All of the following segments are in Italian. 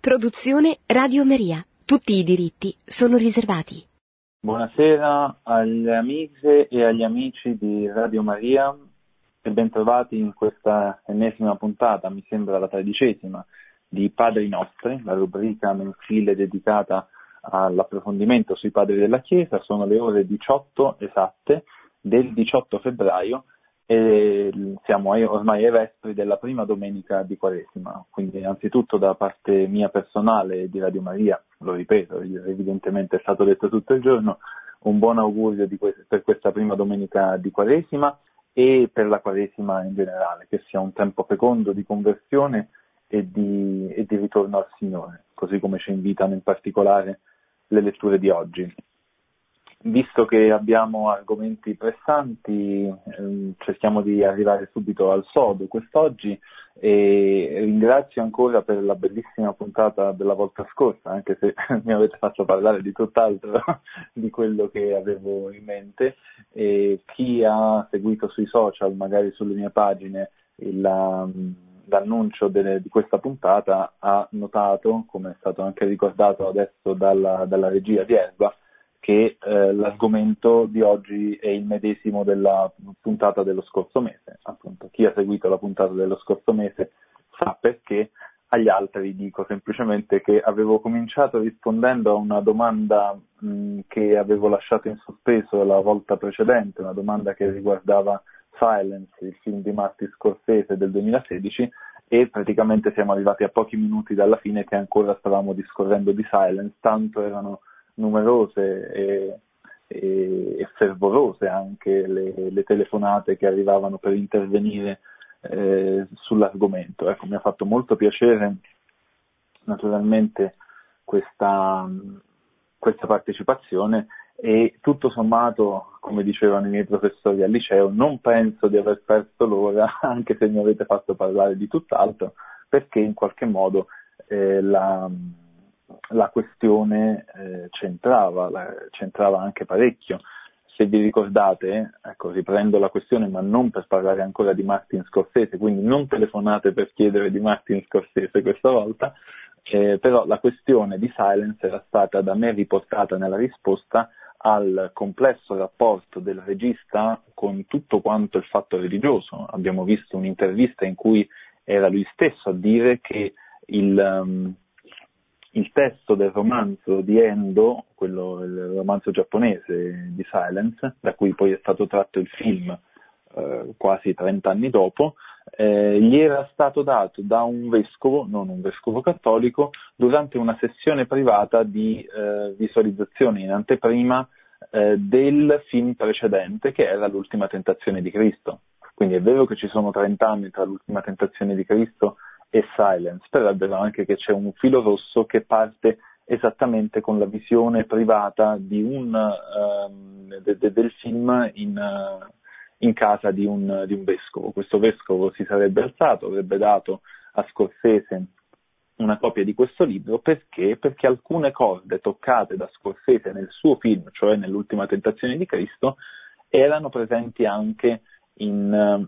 Produzione Radio Maria. Tutti i diritti sono riservati. Buonasera alle amiche e agli amici di Radio Maria e bentrovati in questa ennesima puntata, mi sembra la 13ª, di Padri Nostri, la rubrica mensile dedicata all'approfondimento sui padri della Chiesa. Sono le ore 18 esatte del 18 febbraio e siamo ormai ai vespri della prima domenica di Quaresima, quindi innanzitutto da parte mia personale e di Radio Maria, lo ripeto, evidentemente è stato detto tutto il giorno, un buon augurio per questa prima domenica di Quaresima e per la Quaresima in generale, che sia un tempo fecondo di conversione e di ritorno al Signore, così come ci invitano in particolare le letture di oggi. Visto che abbiamo argomenti pressanti, cerchiamo di arrivare subito al sodo quest'oggi e ringrazio ancora per la bellissima puntata della volta scorsa, anche se mi avete fatto parlare di tutt'altro di quello che avevo in mente. E chi ha seguito sui social, magari sulle mie pagine, l'annuncio di questa puntata ha notato, come è stato anche ricordato adesso dalla regia di Erba, che l'argomento di oggi è il medesimo della puntata dello scorso mese. Appunto, chi ha seguito la puntata dello scorso mese sa perché. Agli altri dico semplicemente che avevo cominciato rispondendo a una domanda che avevo lasciato in sospeso la volta precedente, una domanda che riguardava Silence, il film di Martin Scorsese del 2016, e praticamente siamo arrivati a pochi minuti dalla fine che ancora stavamo discorrendo di Silence, tanto erano numerose e fervorose anche le telefonate che arrivavano per intervenire sull'argomento. Ecco, mi ha fatto molto piacere naturalmente questa partecipazione e tutto sommato, come dicevano i miei professori al liceo, non penso di aver perso l'ora, anche se mi avete fatto parlare di tutt'altro, perché in qualche modo la questione c'entrava anche parecchio. Se vi ricordate, ecco, riprendo la questione, ma non per parlare ancora di Martin Scorsese, quindi non telefonate per chiedere di Martin Scorsese questa volta, però la questione di Silence era stata da me riportata nella risposta al complesso rapporto del regista con tutto quanto il fatto religioso. Abbiamo visto un'intervista in cui era lui stesso a dire che il testo del romanzo di Endo, il romanzo giapponese di Silence, da cui poi è stato tratto il film quasi 30 anni dopo, gli era stato dato da un vescovo, non un vescovo cattolico, durante una sessione privata di visualizzazione in anteprima del film precedente, che era L'ultima tentazione di Cristo. Quindi è vero che ci sono 30 anni tra L'ultima tentazione di Cristo e Silence, però è vero anche che c'è un filo rosso che parte esattamente con la visione privata di del film in casa di un vescovo. Questo vescovo si sarebbe alzato, avrebbe dato a Scorsese una copia di questo libro perché alcune corde toccate da Scorsese nel suo film, cioè nell'ultima tentazione di Cristo, erano presenti anche in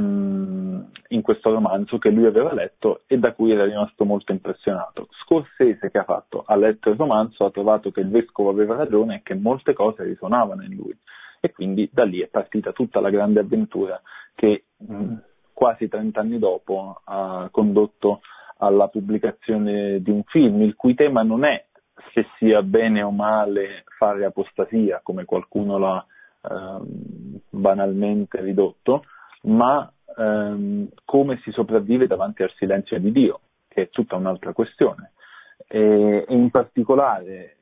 questo romanzo che lui aveva letto e da cui era rimasto molto impressionato. Scorsese, che ha fatto? Ha letto il romanzo, ha trovato che il vescovo aveva ragione e che molte cose risuonavano in lui, e quindi da lì è partita tutta la grande avventura che quasi 30 anni dopo ha condotto alla pubblicazione di un film il cui tema non è se sia bene o male fare apostasia, come qualcuno l'ha banalmente ridotto, ma come si sopravvive davanti al silenzio di Dio, che è tutta un'altra questione. E in particolare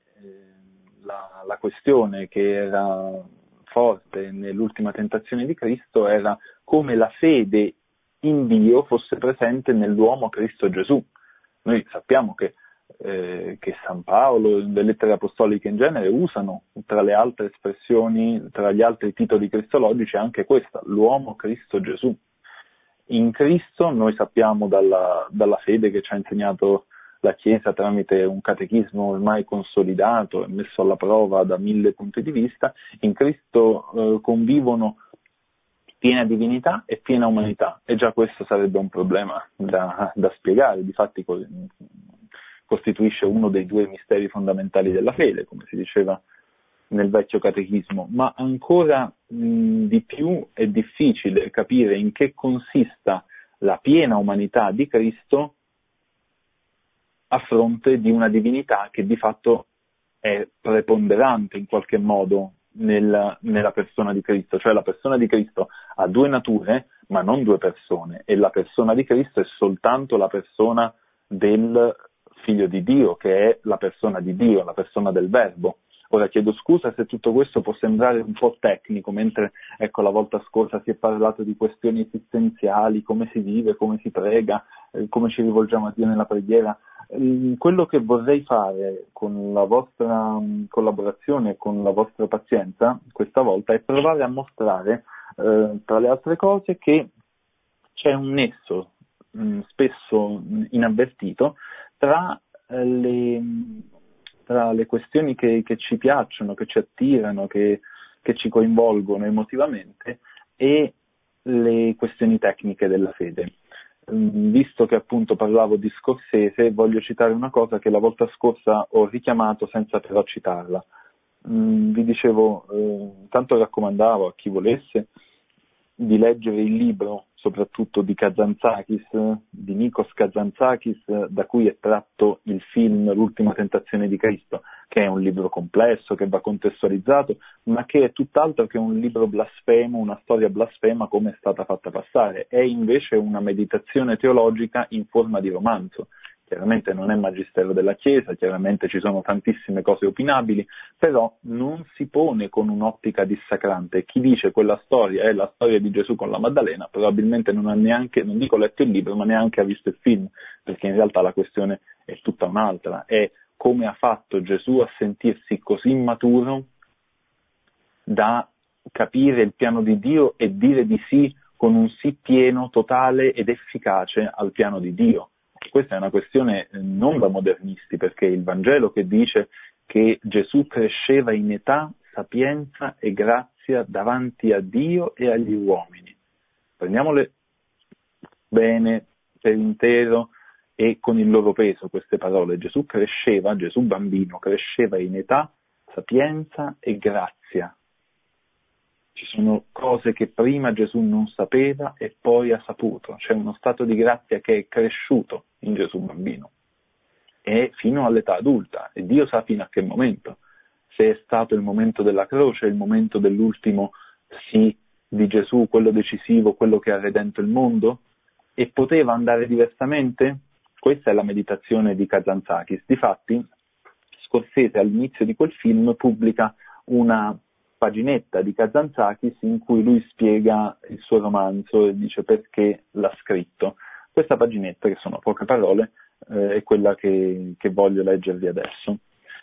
la questione che era forte nell'ultima tentazione di Cristo era come la fede in Dio fosse presente nell'uomo Cristo Gesù. Noi sappiamo che San Paolo, le lettere apostoliche in genere, usano tra le altre espressioni, tra gli altri titoli cristologici, anche questa, l'uomo Cristo Gesù. In Cristo noi sappiamo dalla fede che ci ha insegnato la Chiesa tramite un catechismo ormai consolidato e messo alla prova da 1000 punti di vista, in Cristo convivono piena divinità e piena umanità, e già questo sarebbe un problema da spiegare. Difatti costituisce uno dei due misteri fondamentali della fede, come si diceva nel vecchio catechismo, ma ancora di più è difficile capire in che consista la piena umanità di Cristo a fronte di una divinità che di fatto è preponderante in qualche modo nella persona di Cristo. Cioè la persona di Cristo ha due nature, ma non due persone, e la persona di Cristo è soltanto la persona del Figlio di Dio, che è la persona di Dio, la persona del Verbo. Ora chiedo scusa se tutto questo può sembrare un po' tecnico, mentre la volta scorsa si è parlato di questioni esistenziali, come si vive, come si prega, come ci rivolgiamo a Dio nella preghiera. Quello che vorrei fare con la vostra collaborazione e con la vostra pazienza questa volta è provare a mostrare, tra le altre cose, che c'è un nesso spesso inavvertito tra le questioni che ci piacciono, che ci attirano, che ci coinvolgono emotivamente e le questioni tecniche della fede. Visto che appunto parlavo di Scorsese, voglio citare una cosa che la volta scorsa ho richiamato senza però citarla. Vi dicevo, tanto raccomandavo a chi volesse di leggere il libro, soprattutto di Kazantzakis, di Nikos Kazantzakis, da cui è tratto il film L'ultima tentazione di Cristo, che è un libro complesso, che va contestualizzato, ma che è tutt'altro che un libro blasfemo, una storia blasfema come è stata fatta passare. È invece una meditazione teologica in forma di romanzo. Chiaramente non è magistero della Chiesa, chiaramente ci sono tantissime cose opinabili, però non si pone con un'ottica dissacrante. Chi dice quella storia è la storia di Gesù con la Maddalena probabilmente non ha neanche, non dico letto il libro, ma neanche ha visto il film, perché in realtà la questione è tutta un'altra, è come ha fatto Gesù a sentirsi così immaturo da capire il piano di Dio e dire di sì con un sì pieno, totale ed efficace al piano di Dio. Questa è una questione non da modernisti, perché il Vangelo che dice che Gesù cresceva in età, sapienza e grazia davanti a Dio e agli uomini. Prendiamole bene, per intero e con il loro peso queste parole. Gesù cresceva, Gesù bambino, cresceva in età, sapienza e grazia. Ci sono cose che prima Gesù non sapeva e poi ha saputo. C'è uno stato di grazia che è cresciuto in Gesù bambino e fino all'età adulta, e Dio sa fino a che momento. Se è stato il momento della croce, il momento dell'ultimo sì di Gesù, quello decisivo, quello che ha redento il mondo, e poteva andare diversamente? Questa è la meditazione di Kazantzakis. Difatti, Scorsese all'inizio di quel film pubblica una paginetta di Kazantzakis in cui lui spiega il suo romanzo e dice perché l'ha scritto. Questa paginetta, che sono poche parole, è quella che voglio leggervi adesso.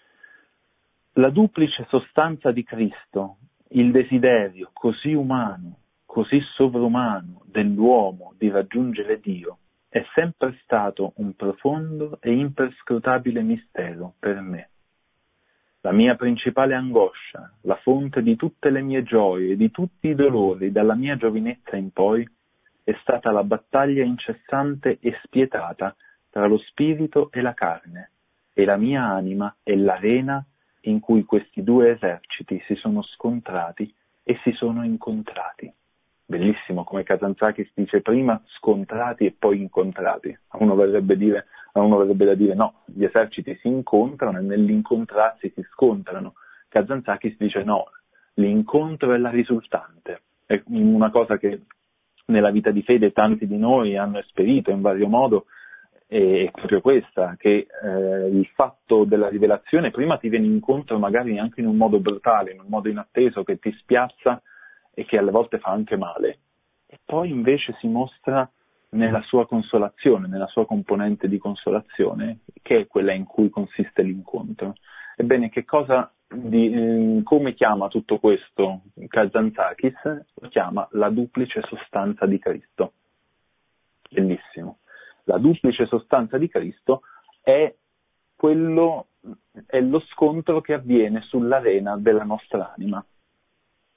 La duplice sostanza di Cristo, il desiderio così umano, così sovrumano dell'uomo di raggiungere Dio, è sempre stato un profondo e imperscrutabile mistero per me. La mia principale angoscia, la fonte di tutte le mie gioie e di tutti i dolori dalla mia giovinezza in poi, è stata la battaglia incessante e spietata tra lo spirito e la carne, e la mia anima è l'arena in cui questi due eserciti si sono scontrati e si sono incontrati. Bellissimo come Kazantzakis dice prima scontrati e poi incontrati. A uno verrebbe da dire no, gli eserciti si incontrano e nell'incontrarsi si scontrano. Kazantzakis dice no, l'incontro è la risultante. È una cosa che nella vita di fede tanti di noi hanno esperito in vario modo, è proprio questa, che il fatto della rivelazione prima ti viene incontro magari anche in un modo brutale, in un modo inatteso che ti spiazza e che alle volte fa anche male, e poi invece si mostra nella sua consolazione, nella sua componente di consolazione, che è quella in cui consiste l'incontro. Ebbene, come chiama tutto questo Kazantzakis? Lo chiama la duplice sostanza di Cristo. Bellissimo. La duplice sostanza di Cristo è lo scontro che avviene sull'arena della nostra anima.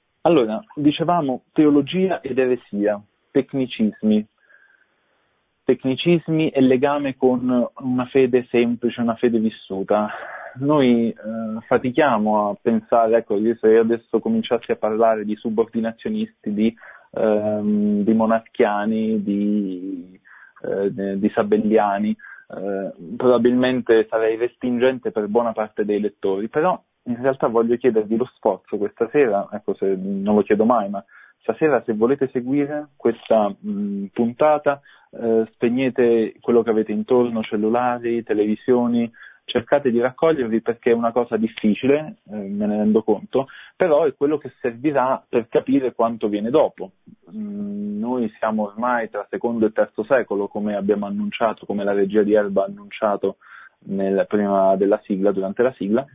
Allora, dicevamo teologia ed eresia, tecnicismi tecnicismi e legame con una fede semplice, una fede vissuta. Noi fatichiamo a pensare, ecco, se io adesso cominciassi a parlare di subordinazionisti, di monarchiani, di sabelliani, probabilmente sarei respingente per buona parte dei lettori, però in realtà voglio chiedervi lo sforzo questa sera, ecco, se non lo chiedo mai, ma stasera se volete seguire questa puntata, spegnete quello che avete intorno, cellulari, televisioni, cercate di raccogliervi perché è una cosa difficile, me ne rendo conto, però è quello che servirà per capire quanto viene dopo. Noi siamo ormai tra secondo e terzo secolo, come abbiamo annunciato, come la regia di Erba ha annunciato prima della sigla, durante la sigla,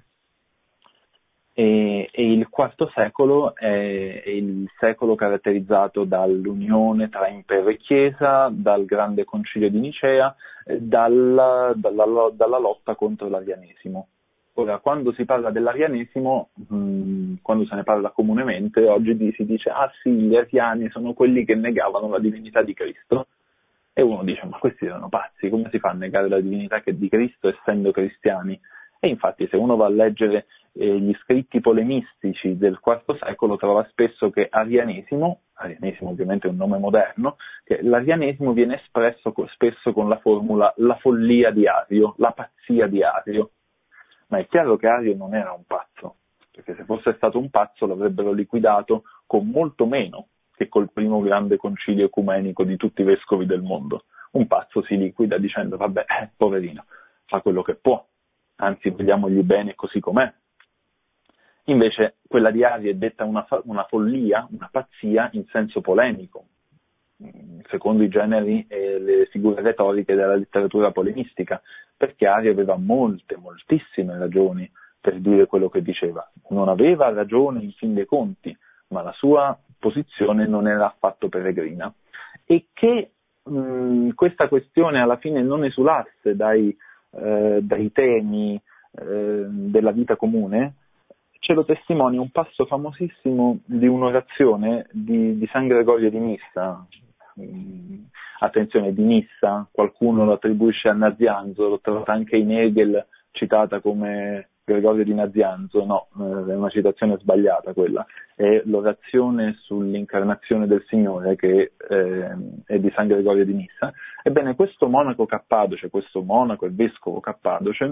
e il quarto secolo è il secolo caratterizzato dall'unione tra impero e chiesa, dal grande concilio di Nicea, dalla lotta contro l'arianesimo. Ora, quando si parla dell'arianesimo, quando se ne parla comunemente, oggi si dice ah sì, gli ariani sono quelli che negavano la divinità di Cristo, e uno dice ma questi erano pazzi, come si fa a negare la divinità di Cristo essendo cristiani? E infatti se uno va a leggere gli scritti polemistici del IV secolo trova spesso che arianesimo ovviamente è un nome moderno, che l'arianesimo viene espresso spesso con la formula la follia di Ario, la pazzia di Ario. Ma è chiaro che Ario non era un pazzo, perché se fosse stato un pazzo l'avrebbero liquidato con molto meno che col primo grande concilio ecumenico di tutti i vescovi del mondo. Un pazzo si liquida dicendo vabbè, poverino, fa quello che può, anzi vogliamogli bene così com'è. Invece quella di Ario è detta una follia, una pazzia in senso polemico, secondo i generi e le figure retoriche della letteratura polemistica, perché Ario aveva moltissime ragioni per dire quello che diceva. Non aveva ragione in fin dei conti, ma la sua posizione non era affatto peregrina. E che questa questione alla fine non esulasse dai temi della vita comune, ce lo testimonia un passo famosissimo di un'orazione di San Gregorio di Nissa. Attenzione, di Nissa, qualcuno lo attribuisce a Nazianzo, l'ho trovata anche in Hegel citata come Gregorio di Nazianzo, no, è una citazione sbagliata quella, è l'orazione sull'incarnazione del Signore che è di San Gregorio di Nissa. Ebbene, questo monaco cappadoce, questo monaco e vescovo cappadoce,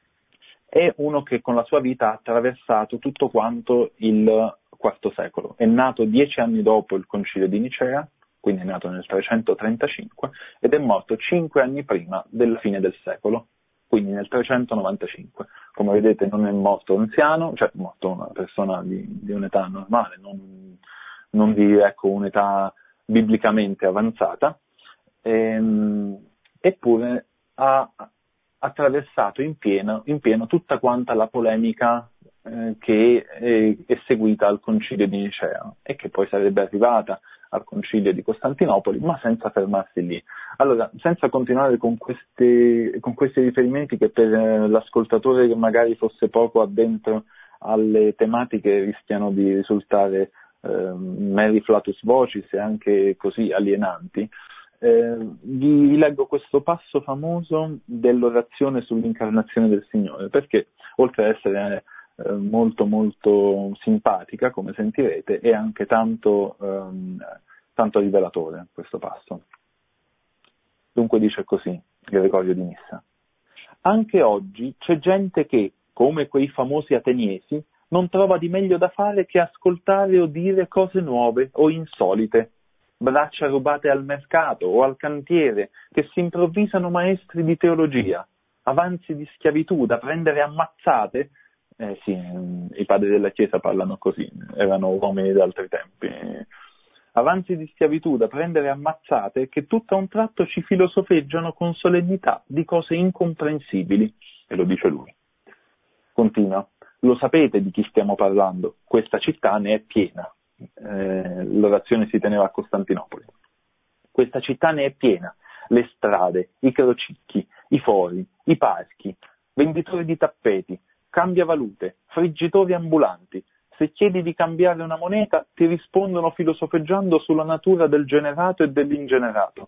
è uno che con la sua vita ha attraversato tutto quanto il IV secolo. È nato 10 anni dopo il concilio di Nicea, quindi è nato nel 335, ed è morto 5 anni prima della fine del secolo, quindi nel 395. Come vedete non è morto anziano, cioè è morto una persona di un'età normale, non di un'età biblicamente avanzata, eppure ha attraversato in pieno tutta quanta la polemica che è seguita al concilio di Nicea e che poi sarebbe arrivata al concilio di Costantinopoli, ma senza fermarsi lì. Allora, senza continuare con questi riferimenti che per l'ascoltatore che magari fosse poco addentro alle tematiche rischiano di risultare meri flatus vocis e anche così alienanti, vi leggo questo passo famoso dell'orazione sull'incarnazione del Signore, perché oltre ad essere molto molto simpatica, come sentirete, è anche tanto rivelatore questo passo. Dunque dice così Gregorio di Nissa: anche oggi c'è gente che, come quei famosi ateniesi, non trova di meglio da fare che ascoltare o dire cose nuove o insolite, braccia rubate al mercato o al cantiere, che si improvvisano maestri di teologia, avanzi di schiavitù da prendere ammazzate. Sì, i padri della Chiesa parlano così, erano uomini d'altri tempi. Avanzi di schiavitù da prendere ammazzate che tutto a un tratto ci filosofeggiano con solennità di cose incomprensibili. E lo dice lui. Continua. Lo sapete di chi stiamo parlando? Questa città ne è piena. L'orazione si teneva a Costantinopoli. Questa città ne è piena. Le strade, i crocicchi, i fori, i parchi, venditori di tappeti, cambiavalute, friggitori ambulanti. Se chiedi di cambiare una moneta, ti rispondono filosofeggiando sulla natura del generato e dell'ingenerato.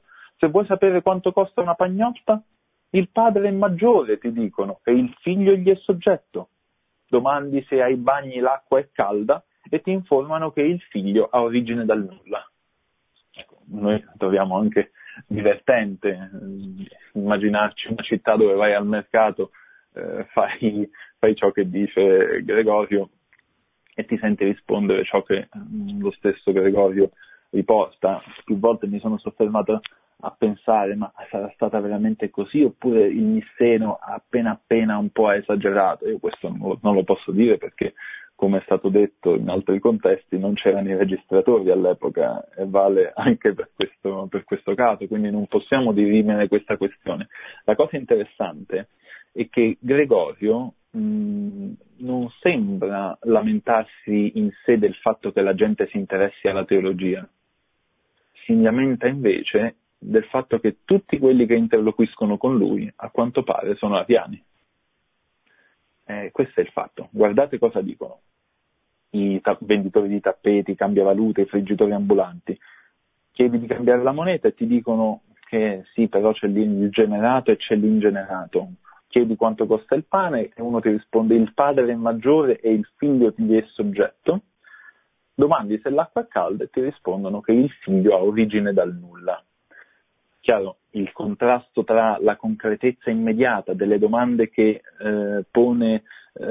Se vuoi sapere quanto costa una pagnotta, il padre è maggiore, ti dicono, e il figlio gli è soggetto. Domandi se ai bagni l'acqua è calda e ti informano che il figlio ha origine dal nulla. Ecco, noi troviamo anche divertente immaginarci una città dove vai al mercato, fai ciò che dice Gregorio e ti senti rispondere ciò che lo stesso Gregorio riporta. Più volte mi sono soffermato a pensare, ma sarà stata veramente così oppure il Nisseno appena un po' ha esagerato? Io questo non lo posso dire perché, come è stato detto in altri contesti, non c'erano i registratori all'epoca e vale anche per questo caso, quindi non possiamo dirimere questa questione. La cosa interessante è che Gregorio non sembra lamentarsi in sé del fatto che la gente si interessi alla teologia, si lamenta invece del fatto che tutti quelli che interloquiscono con lui, a quanto pare, sono ariani. Questo è il fatto. Guardate cosa dicono i venditori di tappeti, i cambiavalute, i friggitori ambulanti. Chiedi di cambiare la moneta e ti dicono che sì, però c'è l'ingenerato e c'è l'ingenerato. Chiedi quanto costa il pane e uno ti risponde il padre è maggiore e il figlio gli è soggetto. Domandi se l'acqua è calda e ti rispondono che il figlio ha origine dal nulla. Chiaro, il contrasto tra la concretezza immediata delle domande che pone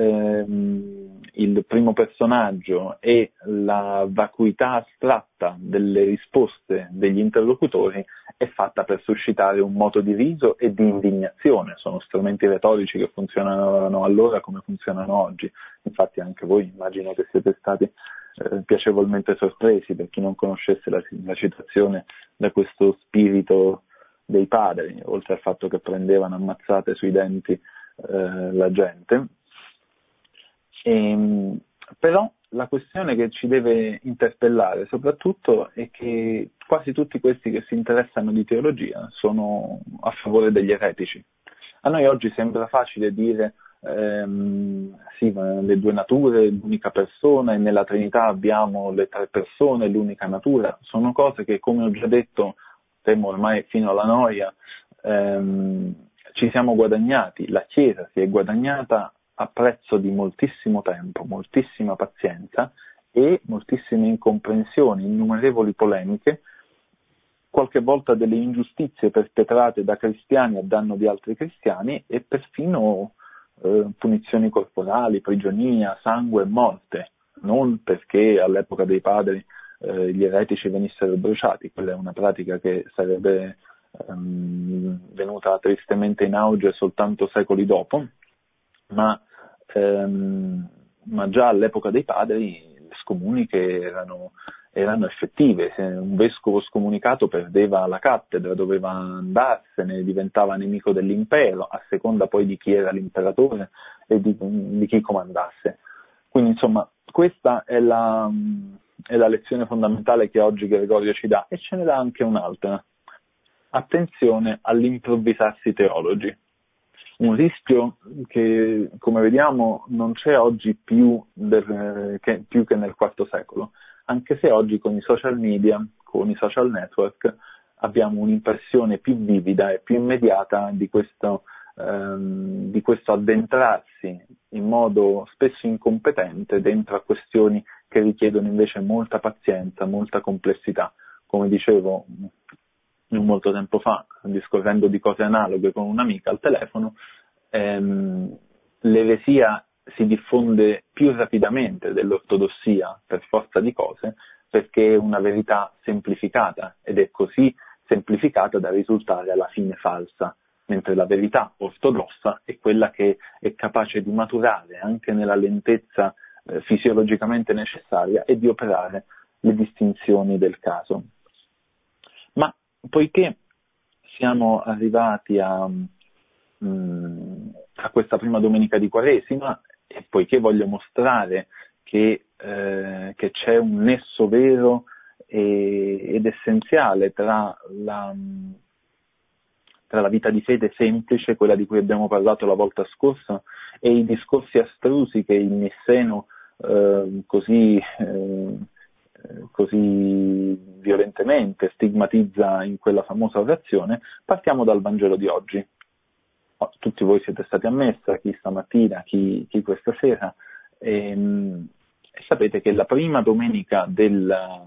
il primo personaggio e la vacuità astratta delle risposte degli interlocutori è fatta per suscitare un moto di riso e di indignazione. Sono strumenti retorici che funzionavano allora come funzionano oggi. Infatti anche voi immagino che siete stati piacevolmente sorpresi, per chi non conoscesse la citazione, da questo spirito dei padri, oltre al fatto che prendevano ammazzate sui denti la gente. Però la questione che ci deve interpellare soprattutto è che quasi tutti questi che si interessano di teologia sono a favore degli eretici. A noi oggi sembra facile dire sì, ma le due nature, l'unica persona, e nella Trinità abbiamo le tre persone, l'unica natura. Sono cose che, come ho già detto, temo ormai fino alla noia, ci siamo guadagnati, la Chiesa si è guadagnata a prezzo di moltissimo tempo, moltissima pazienza e moltissime incomprensioni, innumerevoli polemiche, qualche volta delle ingiustizie perpetrate da cristiani a danno di altri cristiani e perfino punizioni corporali, prigionia, sangue e morte, non perché all'epoca dei padri gli eretici venissero bruciati, quella è una pratica che sarebbe venuta tristemente in auge soltanto secoli dopo, ma già all'epoca dei padri le scomuniche erano effettive. Se un vescovo scomunicato perdeva la cattedra, doveva andarsene, diventava nemico dell'impero, a seconda poi di chi era l'imperatore e di chi comandasse. Quindi insomma questa è la lezione fondamentale che oggi Gregorio ci dà, e ce ne dà anche un'altra. Attenzione all'improvvisarsi teologi. Un rischio che, come vediamo, non c'è oggi più che nel IV secolo, anche se oggi con i social media, con i social network, abbiamo un'impressione più vivida e più immediata di questo addentrarsi in modo spesso incompetente dentro a questioni che richiedono invece molta pazienza, molta complessità. Come dicevo non molto tempo fa, discorrendo di cose analoghe con un'amica al telefono, l'eresia si diffonde più rapidamente dell'ortodossia per forza di cose, perché è una verità semplificata ed è così semplificata da risultare alla fine falsa, mentre la verità ortodossa è quella che è capace di maturare anche nella lentezza fisiologicamente necessaria e di operare le distinzioni del caso. Ma poiché siamo arrivati a questa prima domenica di Quaresima, e poiché voglio mostrare che c'è un nesso vero ed essenziale tra la vita di fede semplice, quella di cui abbiamo parlato la volta scorsa, e i discorsi astrusi che il Nisseno così così violentemente stigmatizza in quella famosa orazione, partiamo dal Vangelo di oggi. Tutti voi siete stati a messa, chi stamattina, chi questa sera, e sapete che la prima domenica di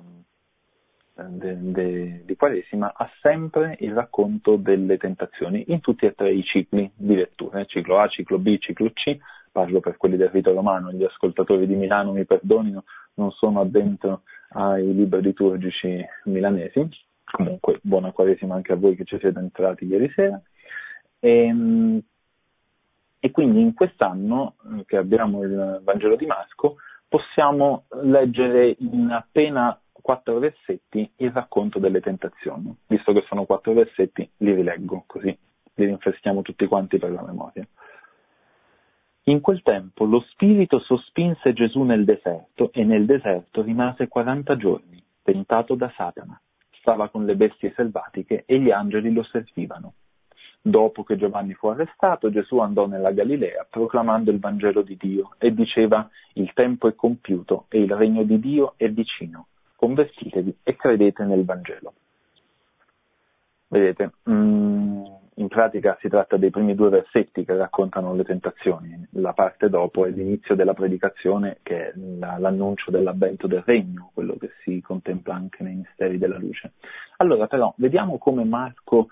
Quaresima ha sempre il racconto delle tentazioni in tutti e tre i cicli di lettura, ciclo A, ciclo B, ciclo C. Parlo per quelli del rito romano, gli ascoltatori di Milano mi perdonino, non sono addentro ai libri liturgici milanesi. Comunque buona Quaresima anche a voi che ci siete entrati ieri sera. E quindi in quest'anno che abbiamo il Vangelo di Marco possiamo leggere in appena 4 versetti il racconto delle tentazioni. Visto che sono 4 versetti, li rileggo, così li rinfreschiamo tutti quanti per la memoria. In quel tempo lo Spirito sospinse Gesù nel deserto e nel deserto rimase 40 giorni, tentato da Satana. Stava con le bestie selvatiche e gli angeli lo servivano. Dopo che Giovanni fu arrestato, Gesù andò nella Galilea proclamando il Vangelo di Dio e diceva: il tempo è compiuto e il regno di Dio è vicino. Convertitevi e credete nel Vangelo. Vedete, in pratica si tratta dei primi 2 versetti che raccontano le tentazioni. La parte dopo è l'inizio della predicazione, che è l'annuncio dell'avvento del regno, quello che si contempla anche nei misteri della luce. Allora però, vediamo come Marco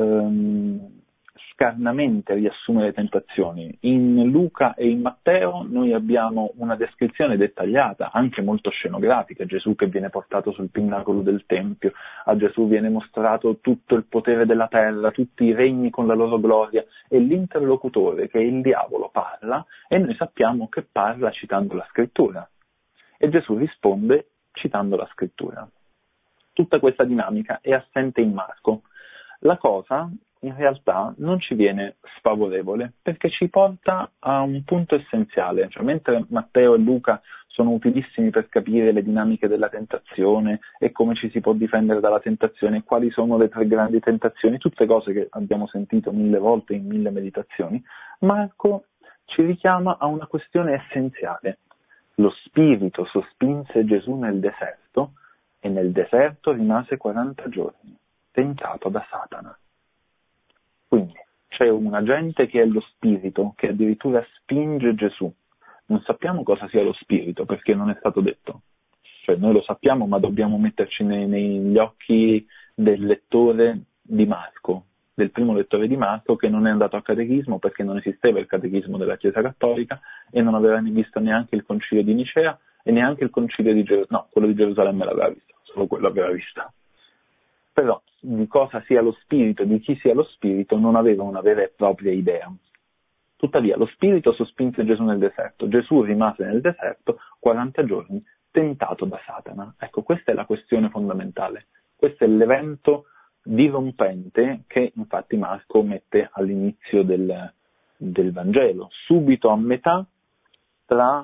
scarnamente riassume le tentazioni. In Luca e in Matteo noi abbiamo una descrizione dettagliata, anche molto scenografica. Gesù che viene portato sul pinnacolo del Tempio, a Gesù viene mostrato tutto il potere della terra, tutti i regni con la loro gloria, e l'interlocutore, che è il diavolo, parla, e noi sappiamo che parla citando la scrittura. E Gesù risponde citando la scrittura. Tutta questa dinamica è assente in Marco. La cosa in realtà non ci viene sfavorevole perché ci porta a un punto essenziale, cioè mentre Matteo e Luca sono utilissimi per capire le dinamiche della tentazione e come ci si può difendere dalla tentazione, quali sono le 3 grandi tentazioni, tutte cose che abbiamo sentito 1000 volte in 1000 meditazioni, Marco ci richiama a una questione essenziale. Lo Spirito sospinse Gesù nel deserto e nel deserto rimase 40 giorni. Tentato da Satana. Quindi c'è un agente che è lo spirito, che addirittura spinge Gesù. Non sappiamo cosa sia lo spirito perché non è stato detto. Cioè noi lo sappiamo, ma dobbiamo metterci negli occhi del lettore di Marco, del primo lettore di Marco, che non è andato a catechismo perché non esisteva il catechismo della Chiesa Cattolica e non aveva visto neanche il concilio di Nicea e neanche il concilio di Gerusalemme. No, quello di Gerusalemme l'aveva visto, solo quello aveva visto. Però di cosa sia lo spirito, di chi sia lo spirito, non aveva una vera e propria idea. Tuttavia lo spirito sospinse Gesù nel deserto. Gesù rimase nel deserto 40 giorni, tentato da Satana. Ecco, questa è la questione fondamentale. Questo è l'evento dirompente che infatti Marco mette all'inizio del Vangelo, subito a metà tra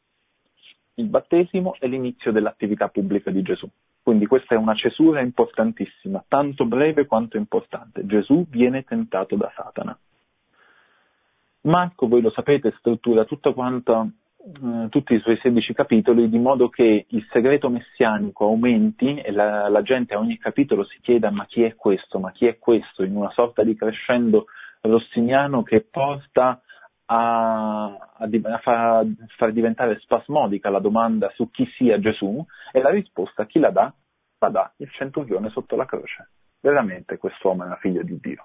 il battesimo e l'inizio dell'attività pubblica di Gesù. Quindi questa è una cesura importantissima, tanto breve quanto importante. Gesù viene tentato da Satana. Marco, voi lo sapete, struttura tutti i suoi 16 capitoli di modo che il segreto messianico aumenti e la gente a ogni capitolo si chieda ma chi è questo, in una sorta di crescendo rossiniano che porta a far diventare spasmodica la domanda su chi sia Gesù, e la risposta chi la dà? La dà il centurione sotto la croce. Veramente quest'uomo era figlio di Dio.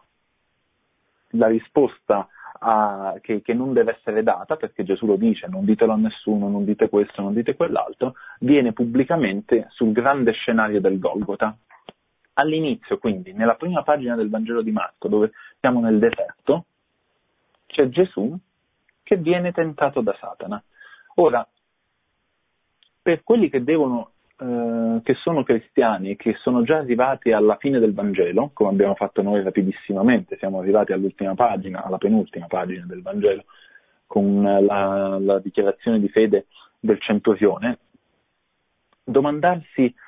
La risposta che non deve essere data, perché Gesù lo dice, non ditelo a nessuno, non dite questo, non dite quell'altro, viene pubblicamente sul grande scenario del Golgota. All'inizio, quindi, nella prima pagina del Vangelo di Marco, dove siamo nel deserto, c'è Gesù che viene tentato da Satana. Ora, per quelli che che sono cristiani e che sono già arrivati alla fine del Vangelo, come abbiamo fatto noi rapidissimamente, siamo arrivati all'ultima pagina, alla penultima pagina del Vangelo, con la dichiarazione di fede del centurione, domandarsi,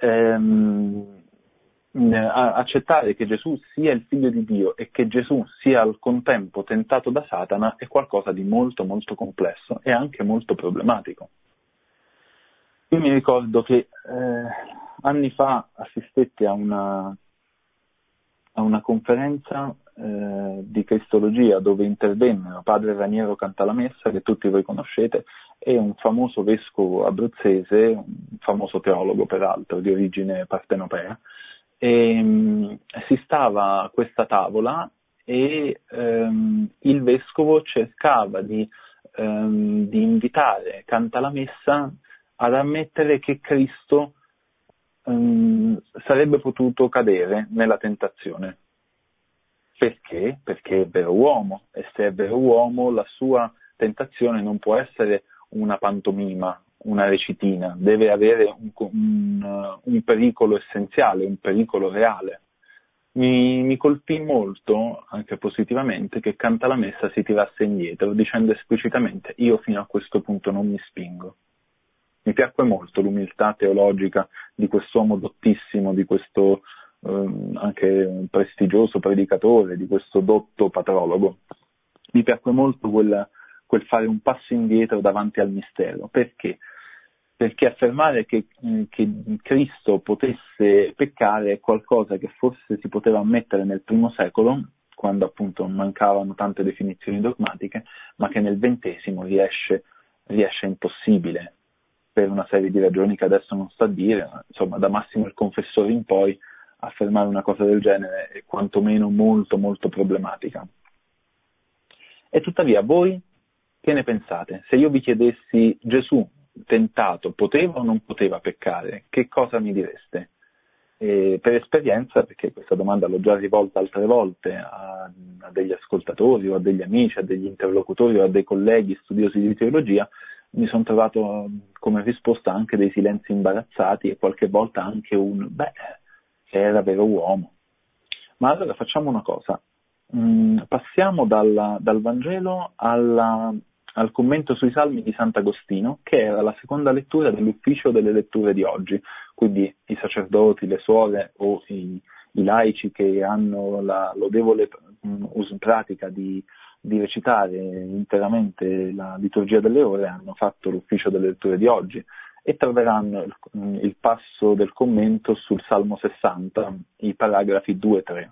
accettare che Gesù sia il figlio di Dio e che Gesù sia al contempo tentato da Satana è qualcosa di molto molto complesso e anche molto problematico. Io mi ricordo che anni fa assistetti a una conferenza di cristologia dove intervennero padre Raniero Cantalamessa, che tutti voi conoscete, e un famoso vescovo abruzzese, un famoso teologo peraltro di origine partenopea, e si stava a questa tavola e il vescovo cercava di invitare Cantalamessa ad ammettere che Cristo sarebbe potuto cadere nella tentazione. Perché? Perché è vero uomo, e se è vero uomo la sua tentazione non può essere una pantomima, una recitina, deve avere un pericolo essenziale, un pericolo reale. Mi colpì molto, anche positivamente, che Cantalamessa si tirasse indietro dicendo esplicitamente: io fino a questo punto non mi spingo. Mi piacque molto l'umiltà teologica di quest'uomo dottissimo, di questo anche prestigioso predicatore, di questo dotto patrologo. Mi piacque molto quel fare un passo indietro davanti al mistero. Perché? Perché affermare che Cristo potesse peccare è qualcosa che forse si poteva ammettere nel primo secolo, quando appunto mancavano tante definizioni dogmatiche, ma che nel XX riesce impossibile, per una serie di ragioni che adesso non sto a dire. Insomma, da Massimo il Confessore in poi affermare una cosa del genere è quantomeno molto molto problematica. E tuttavia voi che ne pensate? Se io vi chiedessi: Gesù tentato poteva o non poteva peccare, che cosa mi direste? Per esperienza, perché questa domanda l'ho già rivolta altre volte a degli ascoltatori o a degli amici, a degli interlocutori o a dei colleghi studiosi di teologia, mi sono trovato come risposta anche dei silenzi imbarazzati e qualche volta anche se era vero uomo. Ma allora facciamo una cosa, passiamo dal Vangelo al commento sui Salmi di Sant'Agostino, che era la seconda lettura dell'ufficio delle letture di oggi, quindi i sacerdoti, le suore o i laici che hanno la lodevole pratica di recitare interamente la liturgia delle ore hanno fatto l'ufficio delle letture di oggi e troveranno il passo del commento sul Salmo 60, i paragrafi 2 e 3.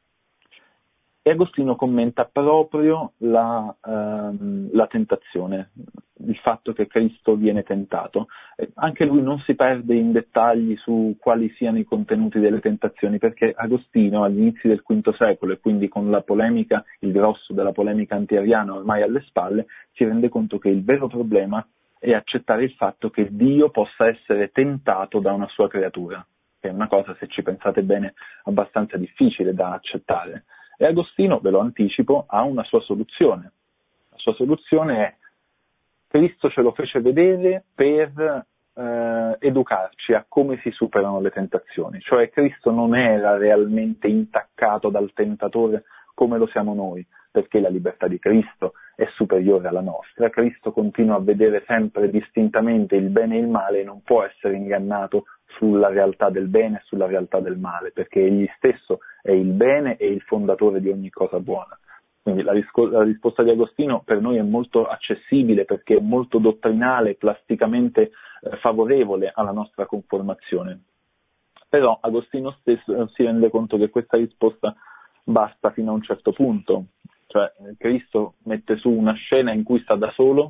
E Agostino commenta proprio la tentazione, il fatto che Cristo viene tentato. Anche lui non si perde in dettagli su quali siano i contenuti delle tentazioni, perché Agostino agli inizi del V secolo, e quindi con la polemica, il grosso della polemica antiariana ormai alle spalle, si rende conto che il vero problema è accettare il fatto che Dio possa essere tentato da una sua creatura, che è una cosa, se ci pensate bene, abbastanza difficile da accettare. E Agostino, ve lo anticipo, ha una sua soluzione. La sua soluzione è: Cristo ce lo fece vedere per educarci a come si superano le tentazioni. Cioè Cristo non era realmente intaccato dal tentatore come lo siamo noi, perché la libertà di Cristo è superiore alla nostra. Cristo continua a vedere sempre distintamente il bene e il male e non può essere ingannato sulla realtà del bene e sulla realtà del male, perché egli stesso è il bene e il fondatore di ogni cosa buona. Quindi la risposta di Agostino per noi è molto accessibile, perché è molto dottrinale, plasticamente favorevole alla nostra conformazione. Però Agostino stesso si rende conto che questa risposta basta fino a un certo punto. Cioè Cristo mette su una scena in cui sta da solo,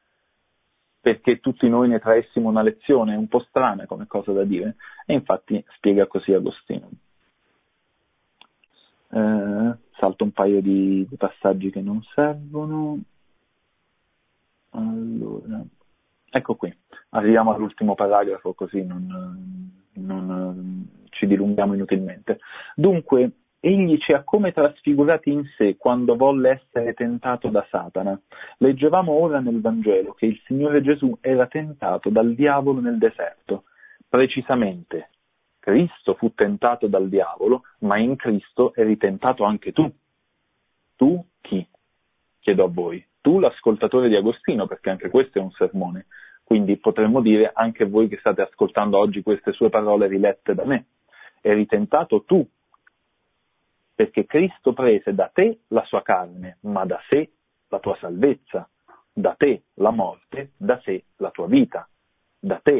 perché tutti noi ne traessimo una lezione, un po' strana come cosa da dire, e infatti spiega così Agostino. Salto un paio di passaggi che non servono. Allora, ecco qui, arriviamo all'ultimo paragrafo, così non ci dilunghiamo inutilmente. Dunque, egli ci ha come trasfigurati in sé quando volle essere tentato da Satana. Leggevamo ora nel Vangelo che il Signore Gesù era tentato dal diavolo nel deserto. Precisamente, Cristo fu tentato dal diavolo, ma in Cristo eri tentato anche tu. Tu chi? Chiedo a voi. Tu l'ascoltatore di Agostino, perché anche questo è un sermone. Quindi potremmo dire anche voi che state ascoltando oggi queste sue parole rilette da me. Eri tentato tu, perché Cristo prese da te la sua carne, ma da sé la tua salvezza, da te la morte, da sé la tua vita, da te l'umiltà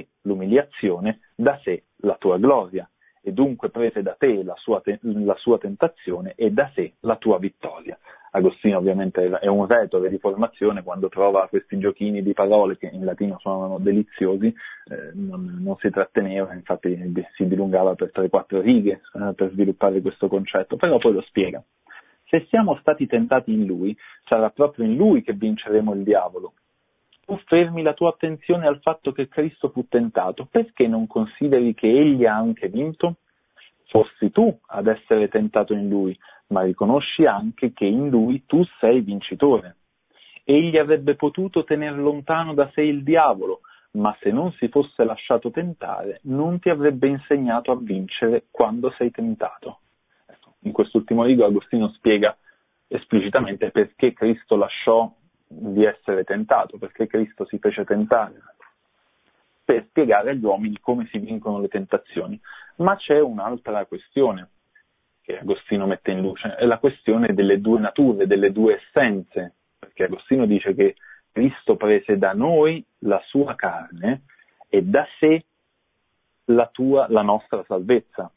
umiliazione, da sé la tua gloria, e dunque prese da te la sua tentazione e da sé la tua vittoria. Agostino ovviamente è un retore di formazione, quando trova questi giochini di parole che in latino suonano deliziosi, non si tratteneva, infatti si dilungava per 3-4 righe per sviluppare questo concetto, però poi lo spiega. Se siamo stati tentati in Lui, sarà proprio in Lui che vinceremo il diavolo. Tu fermi la tua attenzione al fatto che Cristo fu tentato, perché non consideri che Egli ha anche vinto? Fossi tu ad essere tentato in Lui, ma riconosci anche che in Lui tu sei vincitore. Egli avrebbe potuto tener lontano da sé il diavolo, ma se non si fosse lasciato tentare, non ti avrebbe insegnato a vincere quando sei tentato. In quest'ultimo rigo Agostino spiega esplicitamente perché Cristo lasciò di essere tentato, perché Cristo si fece tentare, per spiegare agli uomini come si vincono le tentazioni. Ma c'è un'altra questione che Agostino mette in luce, è la questione delle due nature, delle due essenze, perché Agostino dice che Cristo prese da noi la sua carne e da sé la nostra salvezza,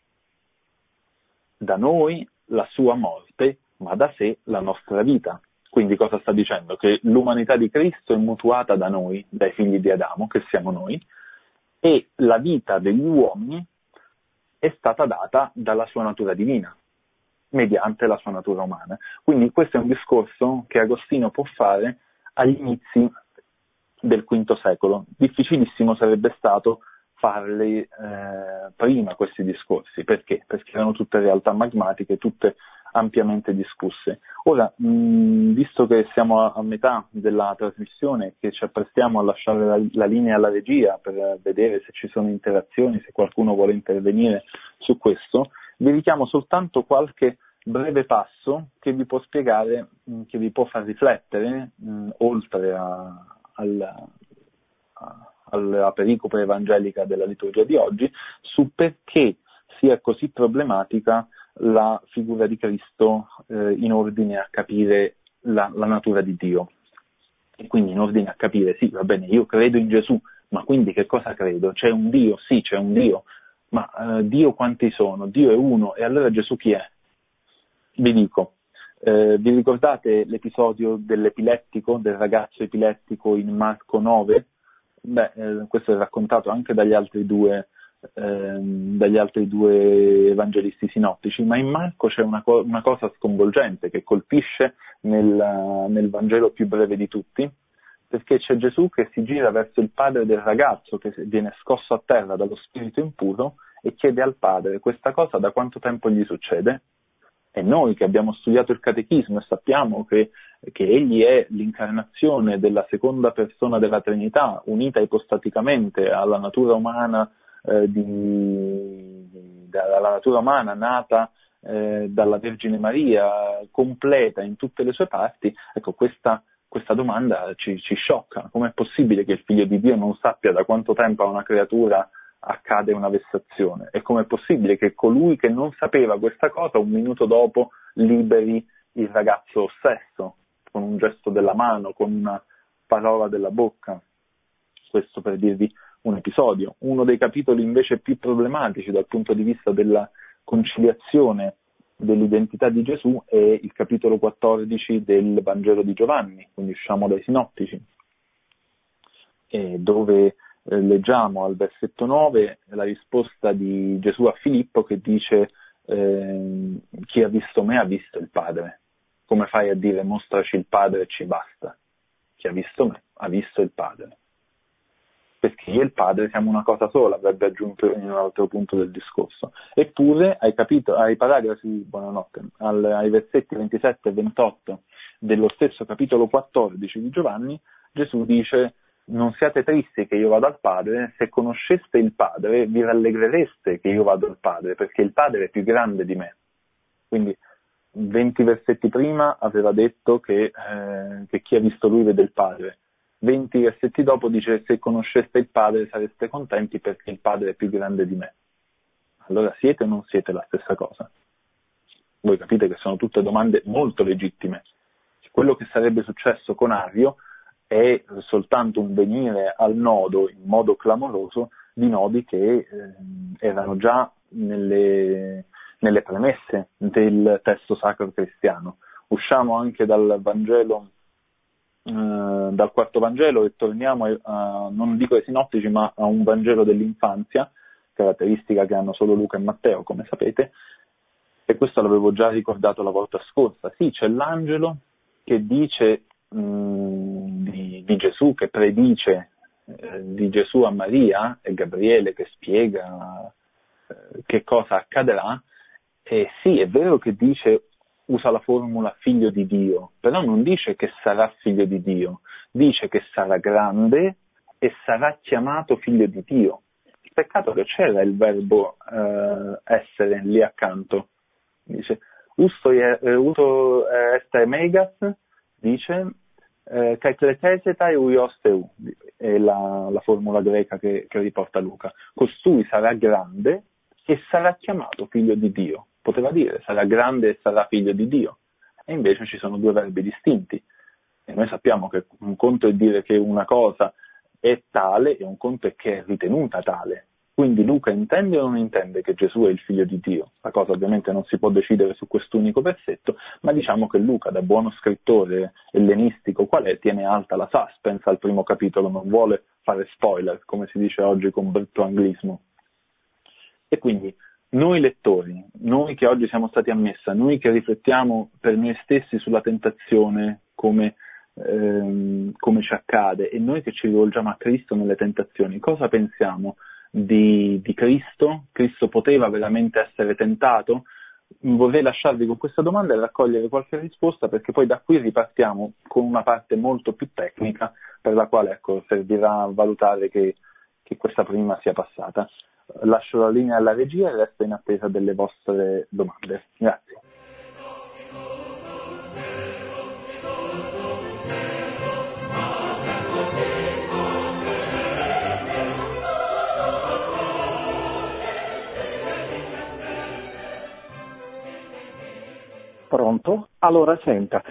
da noi la sua morte, ma da sé la nostra vita. Quindi cosa sta dicendo? Che l'umanità di Cristo è mutuata da noi, dai figli di Adamo, che siamo noi, e la vita degli uomini è stata data dalla sua natura divina, mediante la sua natura umana. Quindi questo è un discorso che Agostino può fare agli inizi del V secolo. Difficilissimo sarebbe stato farli prima questi discorsi. Perché? Perché erano tutte realtà magmatiche, tutte ampiamente discusse. Ora, visto che siamo a metà della trasmissione, che ci apprestiamo a lasciare la linea alla regia per vedere se ci sono interazioni, se qualcuno vuole intervenire su questo, vi richiamo soltanto qualche breve passo che vi può spiegare, che vi può far riflettere, oltre alla pericope evangelica della liturgia di oggi, su perché sia così problematica la figura di Cristo in ordine a capire la natura di Dio. E quindi in ordine a capire, sì, va bene, io credo in Gesù, ma quindi che cosa credo? C'è un Dio? Sì, c'è un Dio, ma Dio quanti sono? Dio è uno, e allora Gesù chi è? Vi dico, vi ricordate l'episodio dell'epilettico, del ragazzo epilettico in Marco 9? Questo è raccontato anche dagli altri due evangelisti sinottici, ma in Marco c'è una cosa sconvolgente che colpisce nel Vangelo più breve di tutti, perché c'è Gesù che si gira verso il padre del ragazzo che viene scosso a terra dallo spirito impuro e chiede al padre questa cosa da quanto tempo gli succede. E noi che abbiamo studiato il catechismo e sappiamo che egli è l'incarnazione della seconda persona della Trinità, unita ipostaticamente alla natura umana, dalla natura umana nata dalla Vergine Maria, completa in tutte le sue parti, ecco, questa domanda ci sciocca. Com'è possibile che il Figlio di Dio non sappia da quanto tempo a una creatura accade una vessazione? E com'è possibile che colui che non sapeva questa cosa un minuto dopo liberi il ragazzo ossesso con un gesto della mano, con una parola della bocca? Questo per dirvi un episodio. Uno dei capitoli invece più problematici dal punto di vista della conciliazione dell'identità di Gesù è il capitolo 14 del Vangelo di Giovanni, quindi usciamo dai sinottici, dove leggiamo al versetto 9 la risposta di Gesù a Filippo che dice chi ha visto me ha visto il Padre. Come fai a dire mostraci il Padre e ci basta? Chi ha visto me ha visto il Padre. Perché io e il Padre siamo una cosa sola, avrebbe aggiunto in un altro punto del discorso. Eppure ai paragrafi, buonanotte, ai versetti 27 e 28 dello stesso capitolo 14 di Giovanni, Gesù dice: non siate tristi che io vado al Padre, se conosceste il Padre vi rallegrereste che io vado al Padre, perché il Padre è più grande di me. Quindi 20 versetti prima aveva detto che chi ha visto lui vede il Padre. 20 versetti dopo dice: se conosceste il Padre sareste contenti perché il Padre è più grande di me. Allora siete o non siete la stessa cosa? Voi capite che sono tutte domande molto legittime. Quello che sarebbe successo con Ario è soltanto un venire al nodo in modo clamoroso di nodi che erano già nelle premesse del testo sacro cristiano. Usciamo anche dal Vangelo, dal quarto Vangelo, e torniamo non dico ai sinottici, ma a un Vangelo dell'infanzia, caratteristica che hanno solo Luca e Matteo, come sapete, e questo l'avevo già ricordato la volta scorsa. Sì, c'è l'angelo che dice di Gesù, che predice di Gesù a Maria, e Gabriele che spiega che cosa accadrà. E sì, è vero che usa la formula figlio di Dio, però non dice che sarà figlio di Dio, dice che sarà grande e sarà chiamato figlio di Dio. Il peccato che c'era il verbo essere lì accanto. Dice, usto est megas, dice, kai uiosteu, è la formula greca che riporta Luca. Costui sarà grande e sarà chiamato figlio di Dio. Poteva dire sarà grande e sarà figlio di Dio, e invece ci sono due verbi distinti, e noi sappiamo che un conto è dire che una cosa è tale e un conto è che è ritenuta tale. Quindi Luca intende o non intende che Gesù è il figlio di Dio? La cosa ovviamente non si può decidere su quest'unico versetto, ma diciamo che Luca, da buono scrittore ellenistico qual è, tiene alta la suspense al primo capitolo, non vuole fare spoiler, come si dice oggi con brutto anglismo. E quindi noi lettori, noi che oggi siamo stati a messa, noi che riflettiamo per noi stessi sulla tentazione come ci accade, e noi che ci rivolgiamo a Cristo nelle tentazioni, cosa pensiamo di Cristo? Cristo poteva veramente essere tentato? Vorrei lasciarvi con questa domanda e raccogliere qualche risposta, perché poi da qui ripartiamo con una parte molto più tecnica, per la quale servirà a valutare che questa prima sia passata. Lascio la linea alla regia e resto in attesa delle vostre domande. Grazie. Pronto? Allora senta,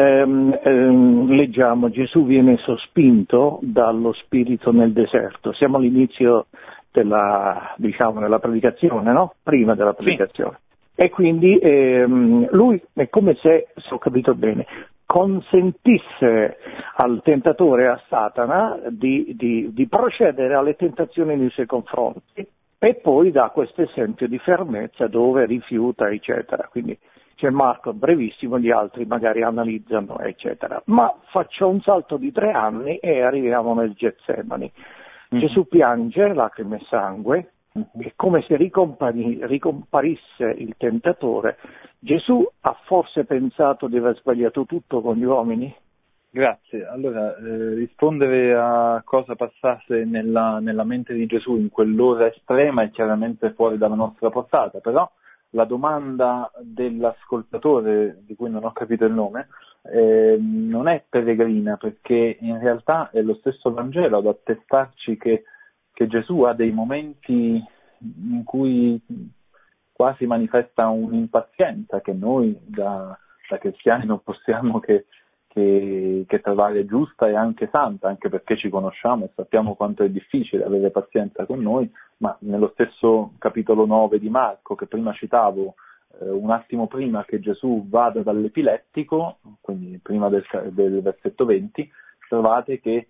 leggiamo, Gesù viene sospinto dallo Spirito nel deserto. Siamo all'inizio della predicazione, no? Prima della predicazione. Sì. E quindi lui è come se ho capito bene, consentisse al tentatore, a Satana, di procedere alle tentazioni nei suoi confronti, e poi dà questo esempio di fermezza dove rifiuta, eccetera. Quindi c'è Marco brevissimo, gli altri magari analizzano, eccetera. Ma faccio un salto di 3 anni e arriviamo nel Getsemani. Gesù piange, lacrime e sangue, è come se ricomparisse il tentatore. Gesù ha forse pensato di aver sbagliato tutto con gli uomini? Grazie. Allora, rispondere a cosa passasse nella mente di Gesù in quell'ora estrema è chiaramente fuori dalla nostra portata, però la domanda dell'ascoltatore, di cui non ho capito il nome, non è peregrina, perché in realtà è lo stesso Vangelo ad attestarci che Gesù ha dei momenti in cui quasi manifesta un'impazienza che noi da cristiani non possiamo che trovare giusta e anche santa, anche perché ci conosciamo e sappiamo quanto è difficile avere pazienza con noi. Ma nello stesso capitolo 9 di Marco, che prima citavo, un attimo prima che Gesù vada dall'epilettico, quindi prima del versetto 20, trovate che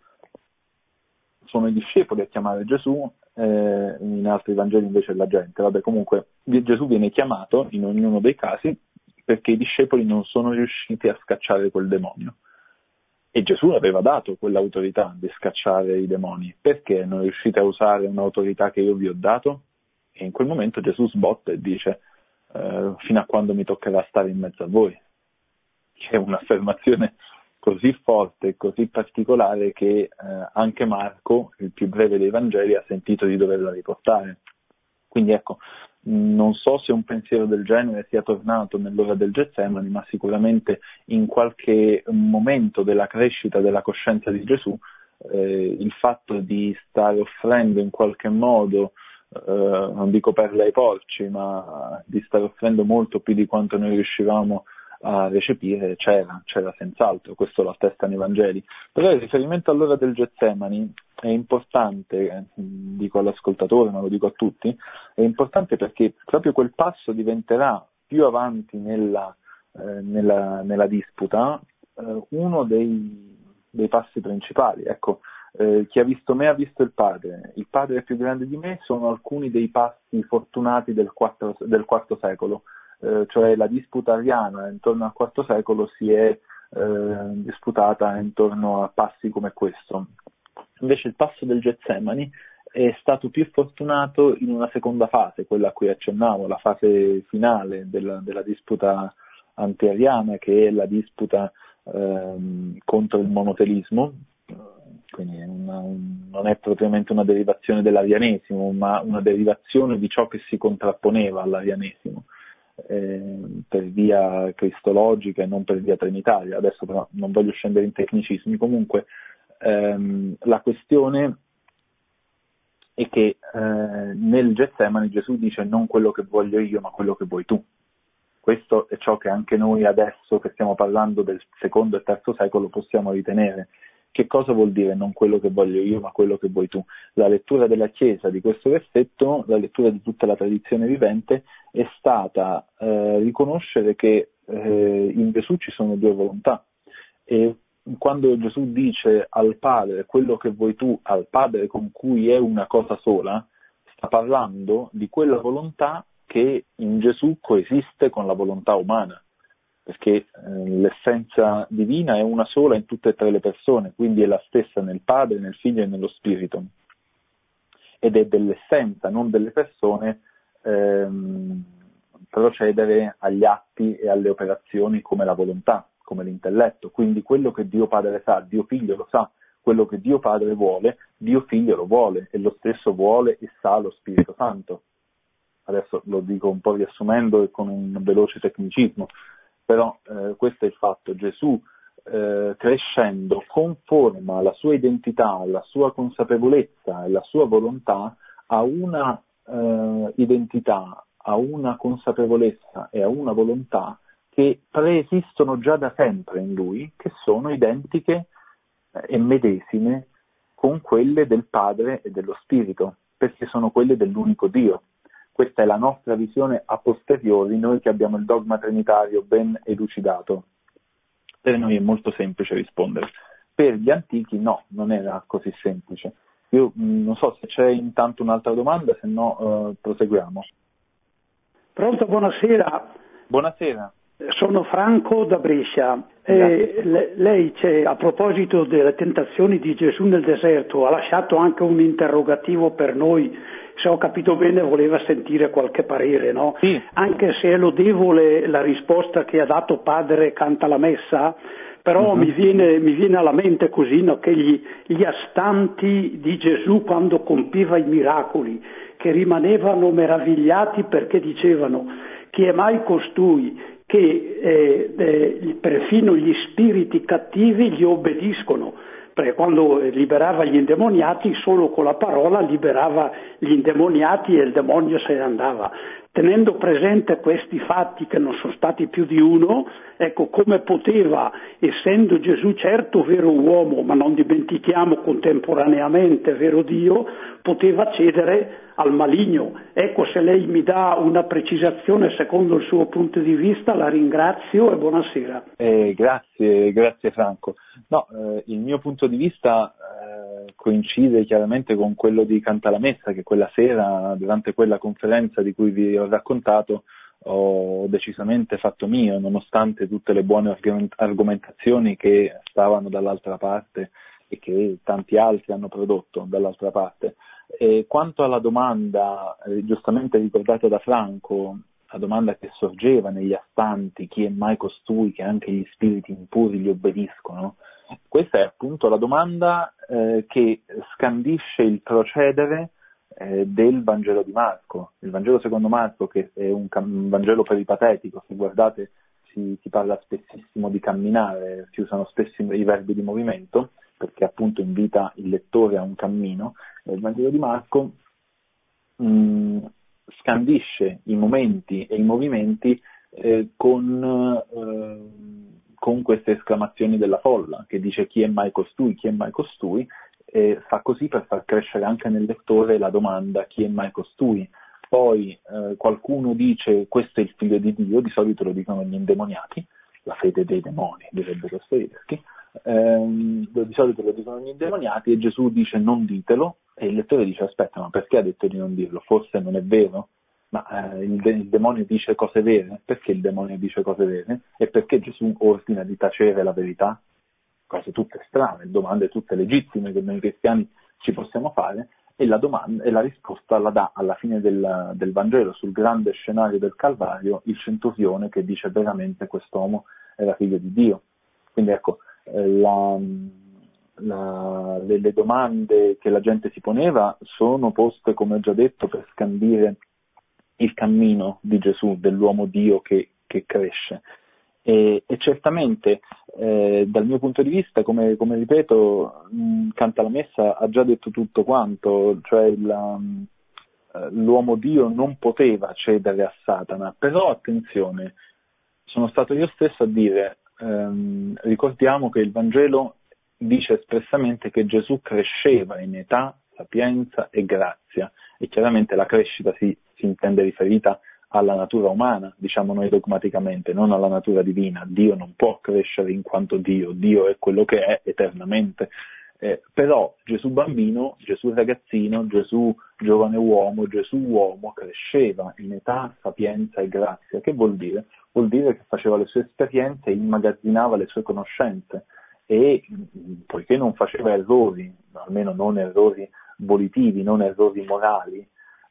sono i discepoli a chiamare Gesù, in altri Vangeli invece è la gente. Vabbè, comunque Gesù viene chiamato in ognuno dei casi perché i discepoli non sono riusciti a scacciare quel demonio. E Gesù aveva dato quell'autorità di scacciare i demoni. Perché non riuscite a usare un'autorità che io vi ho dato? E in quel momento Gesù sbotta e dice fino a quando mi toccherà stare in mezzo a voi. Che è un'affermazione così forte e così particolare che anche Marco, il più breve dei Vangeli, ha sentito di doverla riportare. Quindi ecco, non so se un pensiero del genere sia tornato nell'ora del Getsemani, ma sicuramente in qualche momento della crescita della coscienza di Gesù il fatto di stare offrendo in qualche modo, non dico perle ai porci, ma di stare offrendo molto più di quanto noi riuscivamo a recepire, c'era senz'altro, questo lo attestano i Vangeli. Però il riferimento all'ora del Getsemani è importante, dico all'ascoltatore, ma lo dico a tutti, è importante perché proprio quel passo diventerà più avanti nella disputa uno dei passi principali. Ecco, chi ha visto me ha visto il Padre è più grande di me, sono alcuni dei passi fortunati del IV secolo, cioè la disputa ariana intorno al IV secolo si è disputata intorno a passi come questo. Invece il passo del Getsemani è stato più fortunato in una seconda fase, quella a cui accennavo, la fase finale della disputa anti-ariana, che è la disputa contro il monotelismo, quindi non è propriamente una derivazione dell'arianesimo, ma una derivazione di ciò che si contrapponeva all'arianesimo, per via cristologica e non per via trinitaria. Adesso però non voglio scendere in tecnicismi. Comunque la questione è che nel Getsemani Gesù dice: non quello che voglio io, ma quello che vuoi tu. Questo è ciò che anche noi adesso, che stiamo parlando del secondo e terzo secolo, possiamo ritenere. Che cosa vuol dire non quello che voglio io, ma quello che vuoi tu? La lettura della Chiesa di questo versetto, la lettura di tutta la tradizione vivente, è stata riconoscere che in Gesù ci sono due volontà. E quando Gesù dice al Padre quello che vuoi tu, al Padre con cui è una cosa sola, sta parlando di quella volontà che in Gesù coesiste con la volontà umana, perché l'essenza divina è una sola in tutte e tre le persone, quindi è la stessa nel Padre, nel Figlio e nello Spirito, ed è dell'essenza, non delle persone, procedere agli atti e alle operazioni come la volontà, come l'intelletto. Quindi quello che Dio Padre sa, Dio Figlio lo sa, quello che Dio Padre vuole, Dio Figlio lo vuole, e lo stesso vuole e sa lo Spirito Santo. Adesso lo dico un po' riassumendo e con un veloce tecnicismo, però questo è il fatto. Gesù crescendo conforma la sua identità, la sua consapevolezza e la sua volontà a una identità, a una consapevolezza e a una volontà che preesistono già da sempre in lui, che sono identiche e medesime con quelle del Padre e dello Spirito, perché sono quelle dell'unico Dio. Questa è la nostra visione a posteriori, noi che abbiamo il dogma trinitario ben elucidato. Per noi è molto semplice rispondere. Per gli antichi no, non era così semplice. Io non so se c'è intanto un'altra domanda, se no proseguiamo. Pronto, buonasera. Buonasera. Sono Franco da Brescia. Lei a proposito delle tentazioni di Gesù nel deserto ha lasciato anche un interrogativo per noi. Se ho capito bene voleva sentire qualche parere, no? Sì. Anche se è lodevole la risposta che ha dato Padre Canta la Messa, però mi viene alla mente così, no, che gli astanti di Gesù quando compiva i miracoli, che rimanevano meravigliati perché dicevano: chi è mai costui che perfino gli spiriti cattivi gli obbediscono? Perché quando liberava gli indemoniati, solo con la parola liberava gli indemoniati e il demonio se ne andava. Tenendo presente questi fatti, che non sono stati più di uno, ecco, come poteva, essendo Gesù certo vero uomo, ma non dimentichiamo contemporaneamente vero Dio, poteva cedere al maligno. Ecco, se lei mi dà una precisazione secondo il suo punto di vista, la ringrazio e buonasera. Grazie Franco. No, il mio punto di vista coincide chiaramente con quello di Canta la Messa, che quella sera, durante quella conferenza di cui vi ho raccontato, ho decisamente fatto mio, nonostante tutte le buone argomentazioni che stavano dall'altra parte e che tanti altri hanno prodotto dall'altra parte. E quanto alla domanda giustamente ricordata da Franco, la domanda che sorgeva negli astanti: chi è mai costui che anche gli spiriti impuri gli obbediscono? Questa è appunto la domanda che scandisce il procedere del Vangelo di Marco. Il Vangelo secondo Marco, che è un Vangelo peripatetico, se guardate si parla spessissimo di camminare, si usano spesso i verbi di movimento, perché appunto invita il lettore a un cammino. Il Vangelo di Marco scandisce i momenti e i movimenti con queste esclamazioni della folla, che dice: chi è mai costui, chi è mai costui, e fa così per far crescere anche nel lettore la domanda: chi è mai costui? Poi qualcuno dice questo è il figlio di Dio, di solito lo dicono gli indemoniati, la fede dei demoni, direbbe Dostoevskij, di solito lo dicono gli indemoniati, e Gesù dice non ditelo, e il lettore dice aspetta, ma perché ha detto di non dirlo? Forse non è vero? Ma il demonio dice cose vere? Perché il demonio dice cose vere? E perché Gesù ordina di tacere la verità? Cose tutte strane, domande tutte legittime che noi cristiani ci possiamo fare, e la risposta la dà alla fine del Vangelo, sul grande scenario del Calvario, il centurione che dice veramente quest'uomo era figlio di Dio. Quindi ecco, le domande che la gente si poneva sono poste, come ho già detto, per scandire il cammino di Gesù, dell'uomo Dio che cresce. E certamente dal mio punto di vista, come ripeto, Canta la Messa ha già detto tutto quanto, cioè l'uomo Dio non poteva cedere a Satana, però attenzione, sono stato io stesso a dire, ricordiamo che il Vangelo dice espressamente che Gesù cresceva in età, sapienza e grazia, e chiaramente la crescita si intende riferita alla natura umana, diciamo noi dogmaticamente, non alla natura divina. Dio non può crescere in quanto Dio è quello che è eternamente. Però Gesù bambino, Gesù ragazzino, Gesù giovane uomo, Gesù uomo cresceva in età, sapienza e grazia. Che vuol dire? Vuol dire che faceva le sue esperienze e immagazzinava le sue conoscenze, e poiché non faceva errori, almeno non errori volitivi, non errori morali,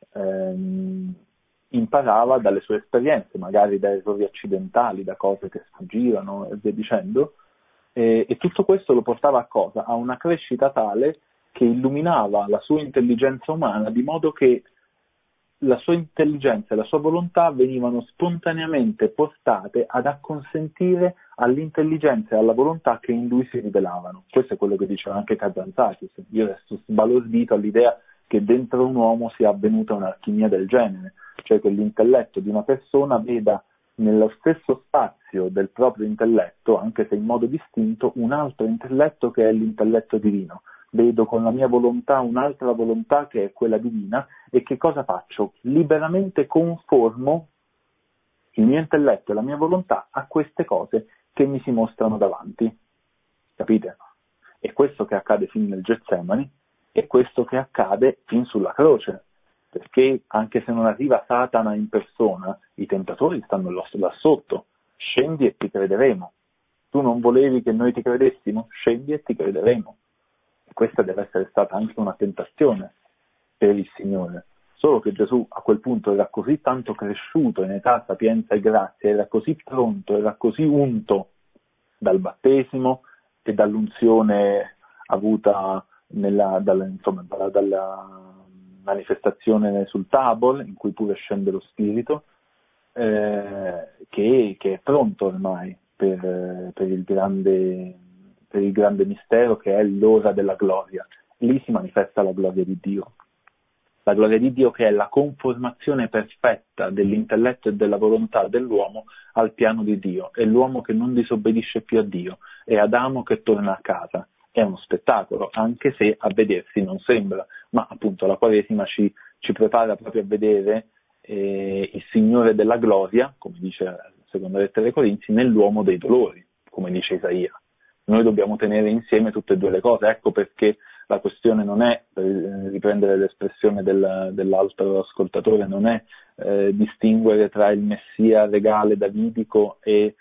imparava dalle sue esperienze, magari da errori accidentali, da cose che sfuggivano e via dicendo, e tutto questo lo portava a cosa? A una crescita tale che illuminava la sua intelligenza umana, di modo che la sua intelligenza e la sua volontà venivano spontaneamente portate ad acconsentire all'intelligenza e alla volontà che in lui si rivelavano. Questo è quello che diceva anche Kazantzakis. Io resto sbalordito all'idea che dentro un uomo sia avvenuta un'alchimia del genere, cioè che l'intelletto di una persona veda nello stesso spazio del proprio intelletto, anche se in modo distinto, un altro intelletto che è l'intelletto divino. Vedo con la mia volontà un'altra volontà che è quella divina, e che cosa faccio? Liberamente conformo il mio intelletto e la mia volontà a queste cose che mi si mostrano davanti. Capite? È questo che accade fin nel Getsemani, è questo che accade fin sulla croce, perché anche se non arriva Satana in persona, i tentatori stanno là sotto. Scendi e ti crederemo. Tu non volevi che noi ti credessimo? Scendi e ti crederemo. E questa deve essere stata anche una tentazione per il Signore. Solo che Gesù a quel punto era così tanto cresciuto in età, sapienza e grazia, era così pronto, era così unto dal battesimo e dall'unzione avuta dalla manifestazione sul Tabor, in cui pure scende lo Spirito, che è pronto ormai per il grande mistero che è l'ora della gloria. Lì si manifesta la gloria di Dio. La gloria di Dio, che è la conformazione perfetta dell'intelletto e della volontà dell'uomo al piano di Dio. È l'uomo che non disobbedisce più a Dio, è Adamo che torna a casa. È uno spettacolo, anche se a vedersi non sembra, ma appunto la Quaresima ci prepara proprio a vedere il Signore della gloria, come dice la seconda lettera ai Corinzi, nell'uomo dei dolori, come dice Isaia. Noi dobbiamo tenere insieme tutte e due le cose, ecco perché la questione non è, per riprendere l'espressione dell'altro ascoltatore, non è distinguere tra il Messia regale davidico e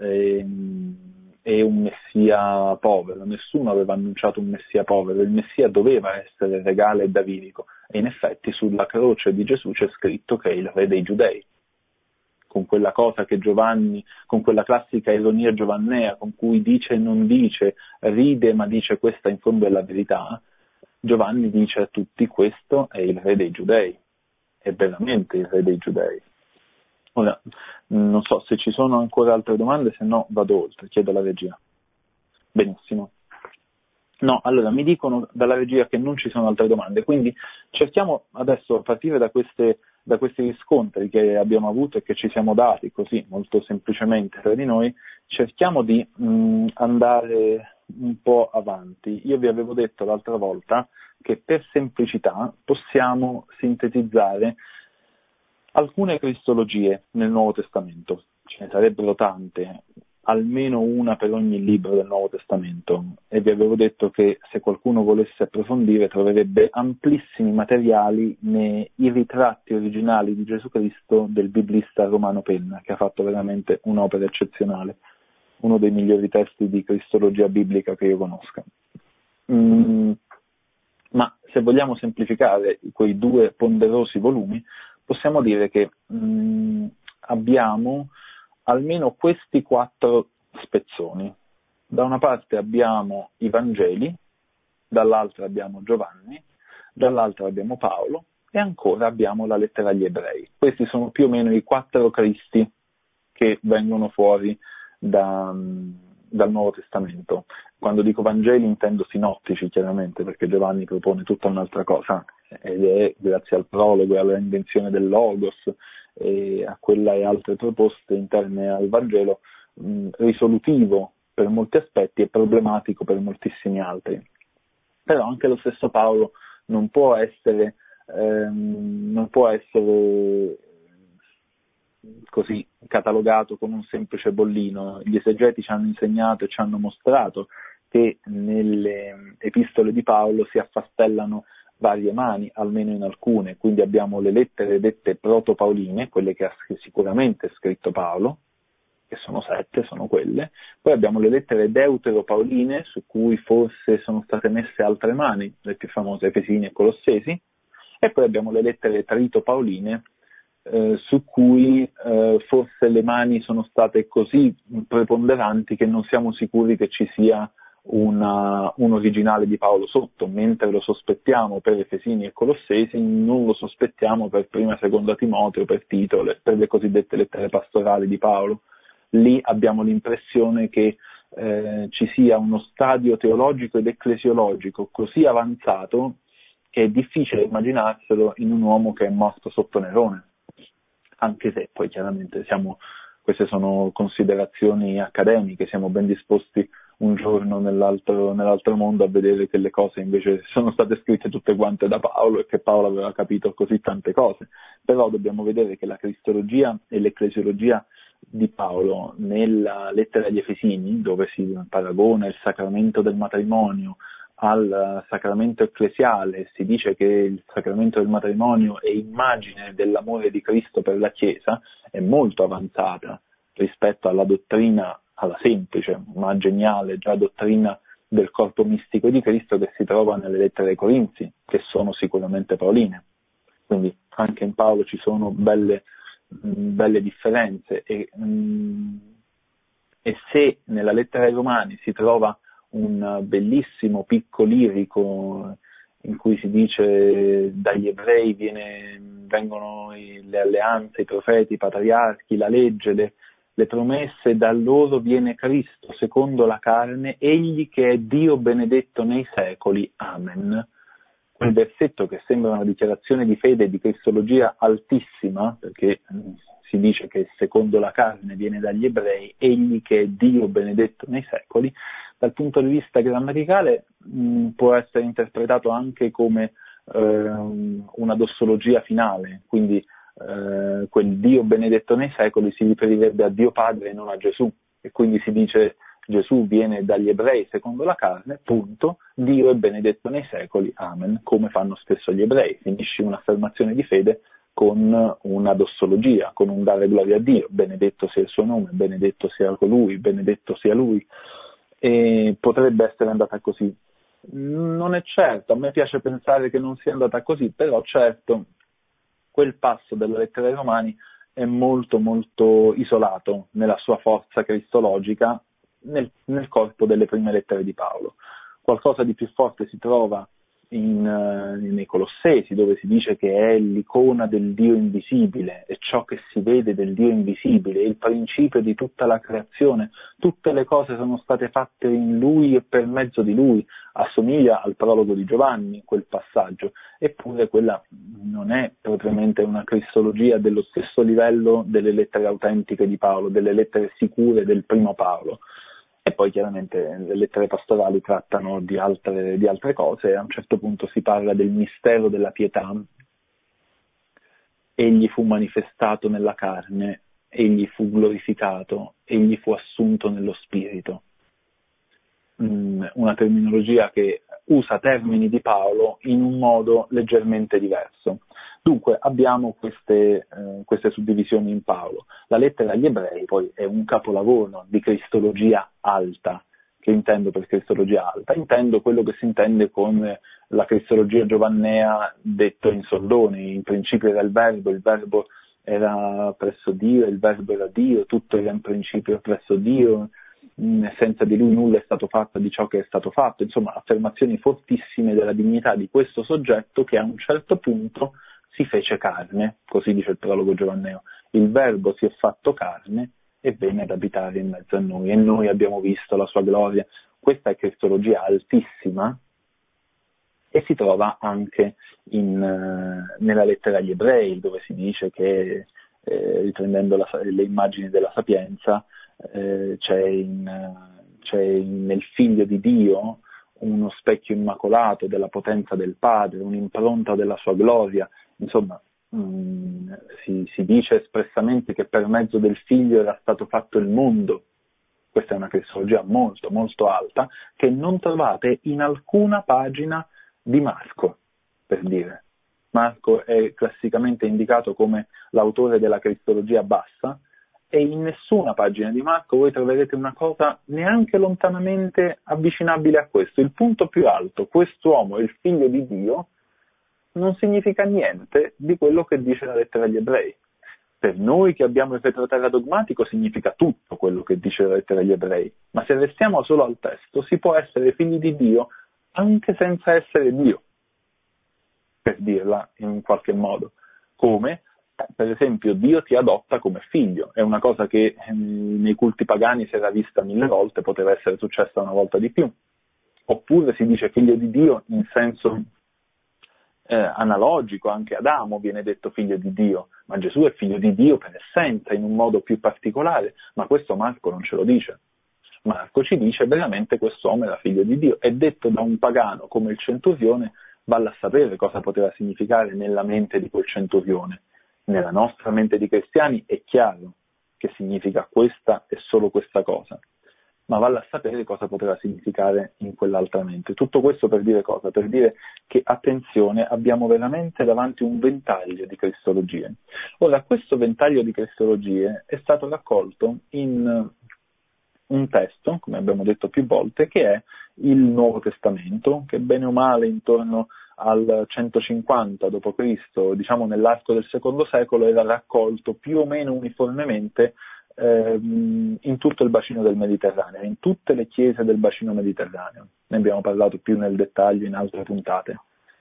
un Messia povero. Nessuno aveva annunciato un Messia povero, il Messia doveva essere regale e davidico, e in effetti sulla croce di Gesù c'è scritto che è il re dei Giudei. Con quella cosa che Giovanni, con quella classica ironia giovannea con cui dice e non dice, ride ma dice questa in fondo è la verità, Giovanni dice a tutti: questo è il re dei Giudei, è veramente il re dei Giudei. Ora, non so se ci sono ancora altre domande, se no vado oltre, chiedo alla regia. Benissimo. No, allora mi dicono dalla regia che non ci sono altre domande, quindi cerchiamo adesso, a partire da questi riscontri che abbiamo avuto e che ci siamo dati così molto semplicemente tra di noi, cerchiamo di andare un po' avanti. Io vi avevo detto l'altra volta che per semplicità possiamo sintetizzare alcune cristologie nel Nuovo Testamento. Ce ne sarebbero tante, almeno una per ogni libro del Nuovo Testamento, e vi avevo detto che se qualcuno volesse approfondire troverebbe amplissimi materiali nei ritratti originali di Gesù Cristo del biblista Romano Penna, che ha fatto veramente un'opera eccezionale, uno dei migliori testi di cristologia biblica che io conosca. Ma se vogliamo semplificare quei 2 ponderosi volumi, possiamo dire che abbiamo almeno questi 4 spezzoni. Da una parte abbiamo i Vangeli, dall'altra abbiamo Giovanni, dall'altra abbiamo Paolo e ancora abbiamo la lettera agli Ebrei. Questi sono più o meno i 4 Cristi che vengono fuori dal Nuovo Testamento. Quando dico Vangeli intendo sinottici, chiaramente, perché Giovanni propone tutta un'altra cosa, ed è grazie al prologo e alla invenzione del Logos e a quella e altre proposte interne al Vangelo, risolutivo per molti aspetti e problematico per moltissimi altri. Però anche lo stesso Paolo non può essere così catalogato come un semplice bollino. Gli esegeti ci hanno insegnato e ci hanno mostrato che nelle epistole di Paolo si affastellano varie mani, almeno in alcune, quindi abbiamo le lettere dette protopauline, quelle che ha sicuramente scritto Paolo, che sono 7, sono quelle, poi abbiamo le lettere deuteropauline, su cui forse sono state messe altre mani, le più famose Efesini e Colossesi, e poi abbiamo le lettere tritopauline, su cui forse le mani sono state così preponderanti che non siamo sicuri che ci sia un originale di Paolo sotto, mentre lo sospettiamo per Efesini e Colossesi, non lo sospettiamo per Prima e Seconda Timoteo, per Tito, per le cosiddette lettere pastorali di Paolo. Lì abbiamo l'impressione che ci sia uno stadio teologico ed ecclesiologico così avanzato che è difficile immaginarselo in un uomo che è morto sotto Nerone, anche se poi chiaramente queste sono considerazioni accademiche, siamo ben disposti un giorno nell'altro mondo a vedere che le cose invece sono state scritte tutte quante da Paolo e che Paolo aveva capito così tante cose. Però dobbiamo vedere che la cristologia e l'ecclesiologia di Paolo nella lettera agli Efesini, dove si paragona il sacramento del matrimonio al sacramento ecclesiale, si dice che il sacramento del matrimonio è immagine dell'amore di Cristo per la Chiesa, è molto avanzata rispetto alla dottrina, alla semplice ma geniale già dottrina del corpo mistico di Cristo che si trova nelle lettere ai Corinzi, che sono sicuramente pauline. Quindi anche in Paolo ci sono belle differenze e se nella lettera ai Romani si trova un bellissimo picco lirico in cui si dice dagli ebrei vengono le alleanze, i profeti, i patriarchi, la legge, le promesse, da loro viene Cristo secondo la carne, egli che è Dio benedetto nei secoli. Amen. Quel versetto che sembra una dichiarazione di fede e di cristologia altissima, perché si dice che secondo la carne viene dagli ebrei, egli che è Dio benedetto nei secoli, dal punto di vista grammaticale può essere interpretato anche come una dossologia finale, quindi quel Dio benedetto nei secoli si riferirebbe a Dio Padre e non a Gesù, e quindi si dice Gesù viene dagli ebrei secondo la carne, punto, Dio è benedetto nei secoli, amen, come fanno spesso gli ebrei. Finisce un'affermazione di fede con una dossologia, con un dare gloria a Dio, benedetto sia il suo nome, benedetto sia colui, benedetto sia lui, e potrebbe essere andata così. Non è certo, a me piace pensare che non sia andata così, però certo quel passo della lettera ai Romani è molto molto isolato nella sua forza cristologica nel corpo delle prime lettere di Paolo. Qualcosa di più forte si trova nei Colossesi, dove si dice che è l'icona del Dio invisibile, è ciò che si vede del Dio invisibile, è il principio di tutta la creazione, tutte le cose sono state fatte in Lui e per mezzo di Lui, assomiglia al prologo di Giovanni quel passaggio, eppure quella non è propriamente una cristologia dello stesso livello delle lettere autentiche di Paolo, delle lettere sicure del primo Paolo. E poi chiaramente le lettere pastorali trattano di altre cose. A un certo punto si parla del mistero della pietà. Egli fu manifestato nella carne, egli fu glorificato, egli fu assunto nello spirito. Una terminologia che usa termini di Paolo in un modo leggermente diverso. Dunque abbiamo queste suddivisioni in Paolo. La lettera agli ebrei poi è un capolavoro di cristologia alta. Che intendo per cristologia alta? Intendo quello che si intende con la cristologia giovannea detto in soldoni. In principio era il verbo era presso Dio, il verbo era Dio, tutto era in principio presso Dio, senza di lui nulla è stato fatto di ciò che è stato fatto. Insomma, affermazioni fortissime della dignità di questo soggetto che a un certo punto si fece carne, così dice il prologo giovanneo. Il verbo si è fatto carne e venne ad abitare in mezzo a noi, e noi abbiamo visto la sua gloria. Questa è cristologia altissima e si trova anche nella lettera agli ebrei, dove si dice che, riprendendo le immagini della sapienza, c'è nel figlio di Dio uno specchio immacolato della potenza del Padre, un'impronta della sua gloria. Insomma, si dice espressamente che per mezzo del figlio era stato fatto il mondo. Questa è una cristologia molto, molto alta, che non trovate in alcuna pagina di Marco, per dire. Marco è classicamente indicato come l'autore della cristologia bassa, e in nessuna pagina di Marco voi troverete una cosa neanche lontanamente avvicinabile a questo. Il punto più alto, quest'uomo è il figlio di Dio, non significa niente di quello che dice la lettera agli ebrei. Per noi che abbiamo il retroterra dogmatico significa tutto quello che dice la lettera agli ebrei, ma se restiamo solo al testo si può essere figli di Dio anche senza essere Dio, per dirla in qualche modo. Come, per esempio, Dio ti adotta come figlio. È una cosa che nei culti pagani si era vista 1000 volte, poteva essere successa una volta di più. Oppure si dice figlio di Dio in senso analogico, anche Adamo viene detto figlio di Dio, ma Gesù è figlio di Dio per essenza, in un modo più particolare, ma questo Marco non ce lo dice. Marco ci dice veramente quest'uomo era figlio di Dio, è detto da un pagano come il centurione. Valla a sapere cosa poteva significare nella mente di quel centurione. Nella nostra mente di cristiani è chiaro che significa questa e solo questa cosa, ma valla a sapere cosa poteva significare in quell'altra mente. Tutto questo per dire cosa? Per dire che, attenzione, abbiamo veramente davanti un ventaglio di cristologie. Ora, questo ventaglio di cristologie è stato raccolto in un testo, come abbiamo detto più volte, che è il Nuovo Testamento, che bene o male intorno al 150 d.C., diciamo nell'arco del secondo secolo, era raccolto più o meno uniformemente in tutto il bacino del Mediterraneo, in tutte le chiese del bacino mediterraneo. Ne abbiamo parlato più nel dettaglio in altre puntate.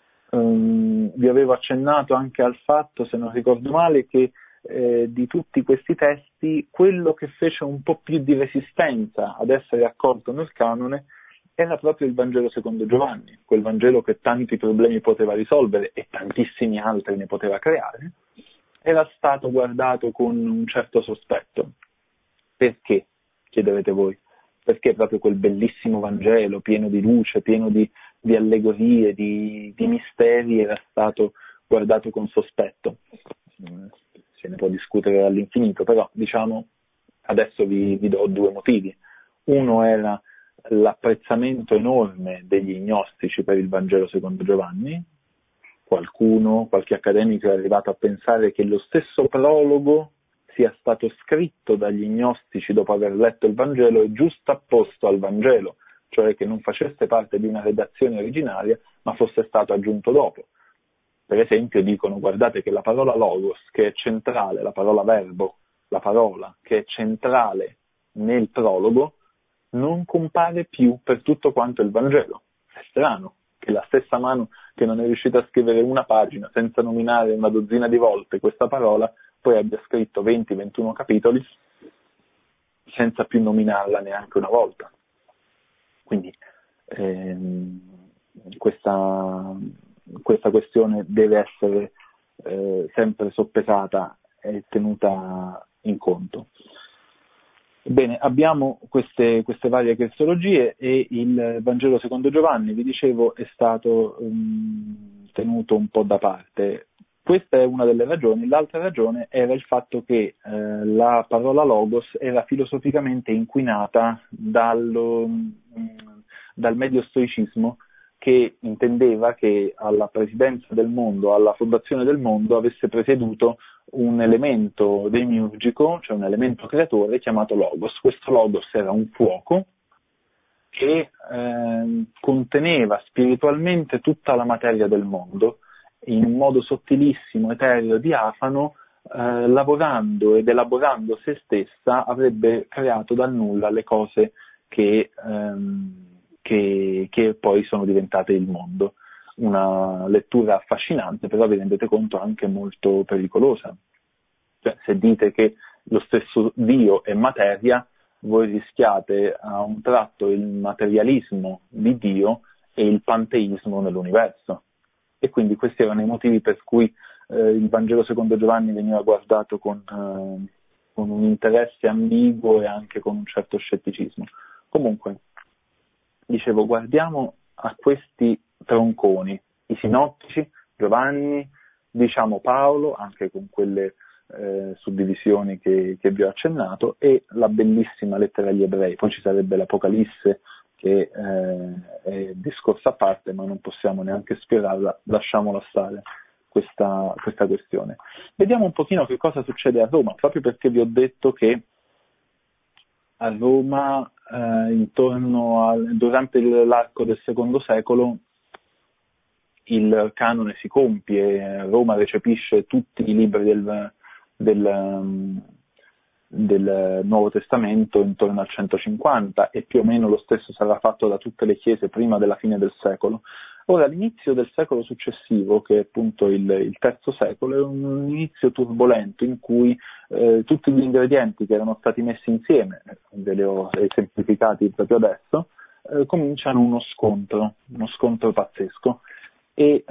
Vi avevo accennato anche al fatto, se non ricordo male, che di tutti questi testi quello che fece un po' più di resistenza ad essere accolto nel canone era proprio il Vangelo secondo Giovanni, quel Vangelo che tanti problemi poteva risolvere e tantissimi altri ne poteva creare. Era stato guardato con un certo sospetto. Perché? Chiederete voi. Perché proprio quel bellissimo Vangelo, pieno di luce, pieno di allegorie, di misteri, era stato guardato con sospetto. Se ne può discutere all'infinito, però diciamo adesso vi do due motivi. Uno era l'apprezzamento enorme degli gnostici per il Vangelo secondo Giovanni. Qualche accademico è arrivato a pensare che lo stesso prologo sia stato scritto dagli gnostici dopo aver letto il Vangelo e giustapposto al Vangelo, cioè che non facesse parte di una redazione originaria, ma fosse stato aggiunto dopo. Per esempio dicono, guardate che la parola logos, che è centrale, la parola verbo, la parola che è centrale nel prologo, non compare più per tutto quanto il Vangelo. È strano che la stessa mano che non è riuscita a scrivere una pagina senza nominare una dozzina di volte questa parola, poi abbia scritto 20-21 capitoli senza più nominarla neanche una volta. Quindi questa questione deve essere sempre soppesata e tenuta in conto. Bene, abbiamo queste varie cristologie e il Vangelo secondo Giovanni, vi dicevo, è stato tenuto un po' da parte. Questa è una delle ragioni. L'altra ragione era il fatto che la parola logos era filosoficamente inquinata dal medio stoicismo, che intendeva che alla presidenza del mondo, alla fondazione del mondo, avesse presieduto un elemento demiurgico, cioè un elemento creatore chiamato logos. Questo logos era un fuoco che conteneva spiritualmente tutta la materia del mondo, in un modo sottilissimo, etereo, diafano, lavorando ed elaborando se stessa, avrebbe creato dal nulla le cose che poi sono diventate il mondo. Una lettura affascinante, però vi rendete conto anche molto pericolosa. Cioè, se dite che lo stesso Dio è materia, voi rischiate a un tratto il materialismo di Dio e il panteismo nell'universo. E quindi questi erano i motivi per cui il Vangelo secondo Giovanni veniva guardato con un interesse ambiguo e anche con un certo scetticismo. Comunque, dicevo, guardiamo a questi tronconi, i sinottici, Giovanni, diciamo Paolo, anche con quelle suddivisioni che vi ho accennato, e la bellissima lettera agli ebrei. Poi ci sarebbe l'Apocalisse, che è discorso a parte, ma non possiamo neanche sfiorarla, lasciamola stare questa questione. Vediamo un pochino che cosa succede a Roma, proprio perché vi ho detto che a Roma durante l'arco del secondo secolo il canone si compie, Roma recepisce tutti i libri del Nuovo Testamento intorno al 150, e più o meno lo stesso sarà fatto da tutte le chiese prima della fine del secolo. Ora, l'inizio del secolo successivo, che è appunto il terzo secolo, è un inizio turbolento in cui tutti gli ingredienti che erano stati messi insieme, ve li ho esemplificati proprio adesso, cominciano uno scontro pazzesco. E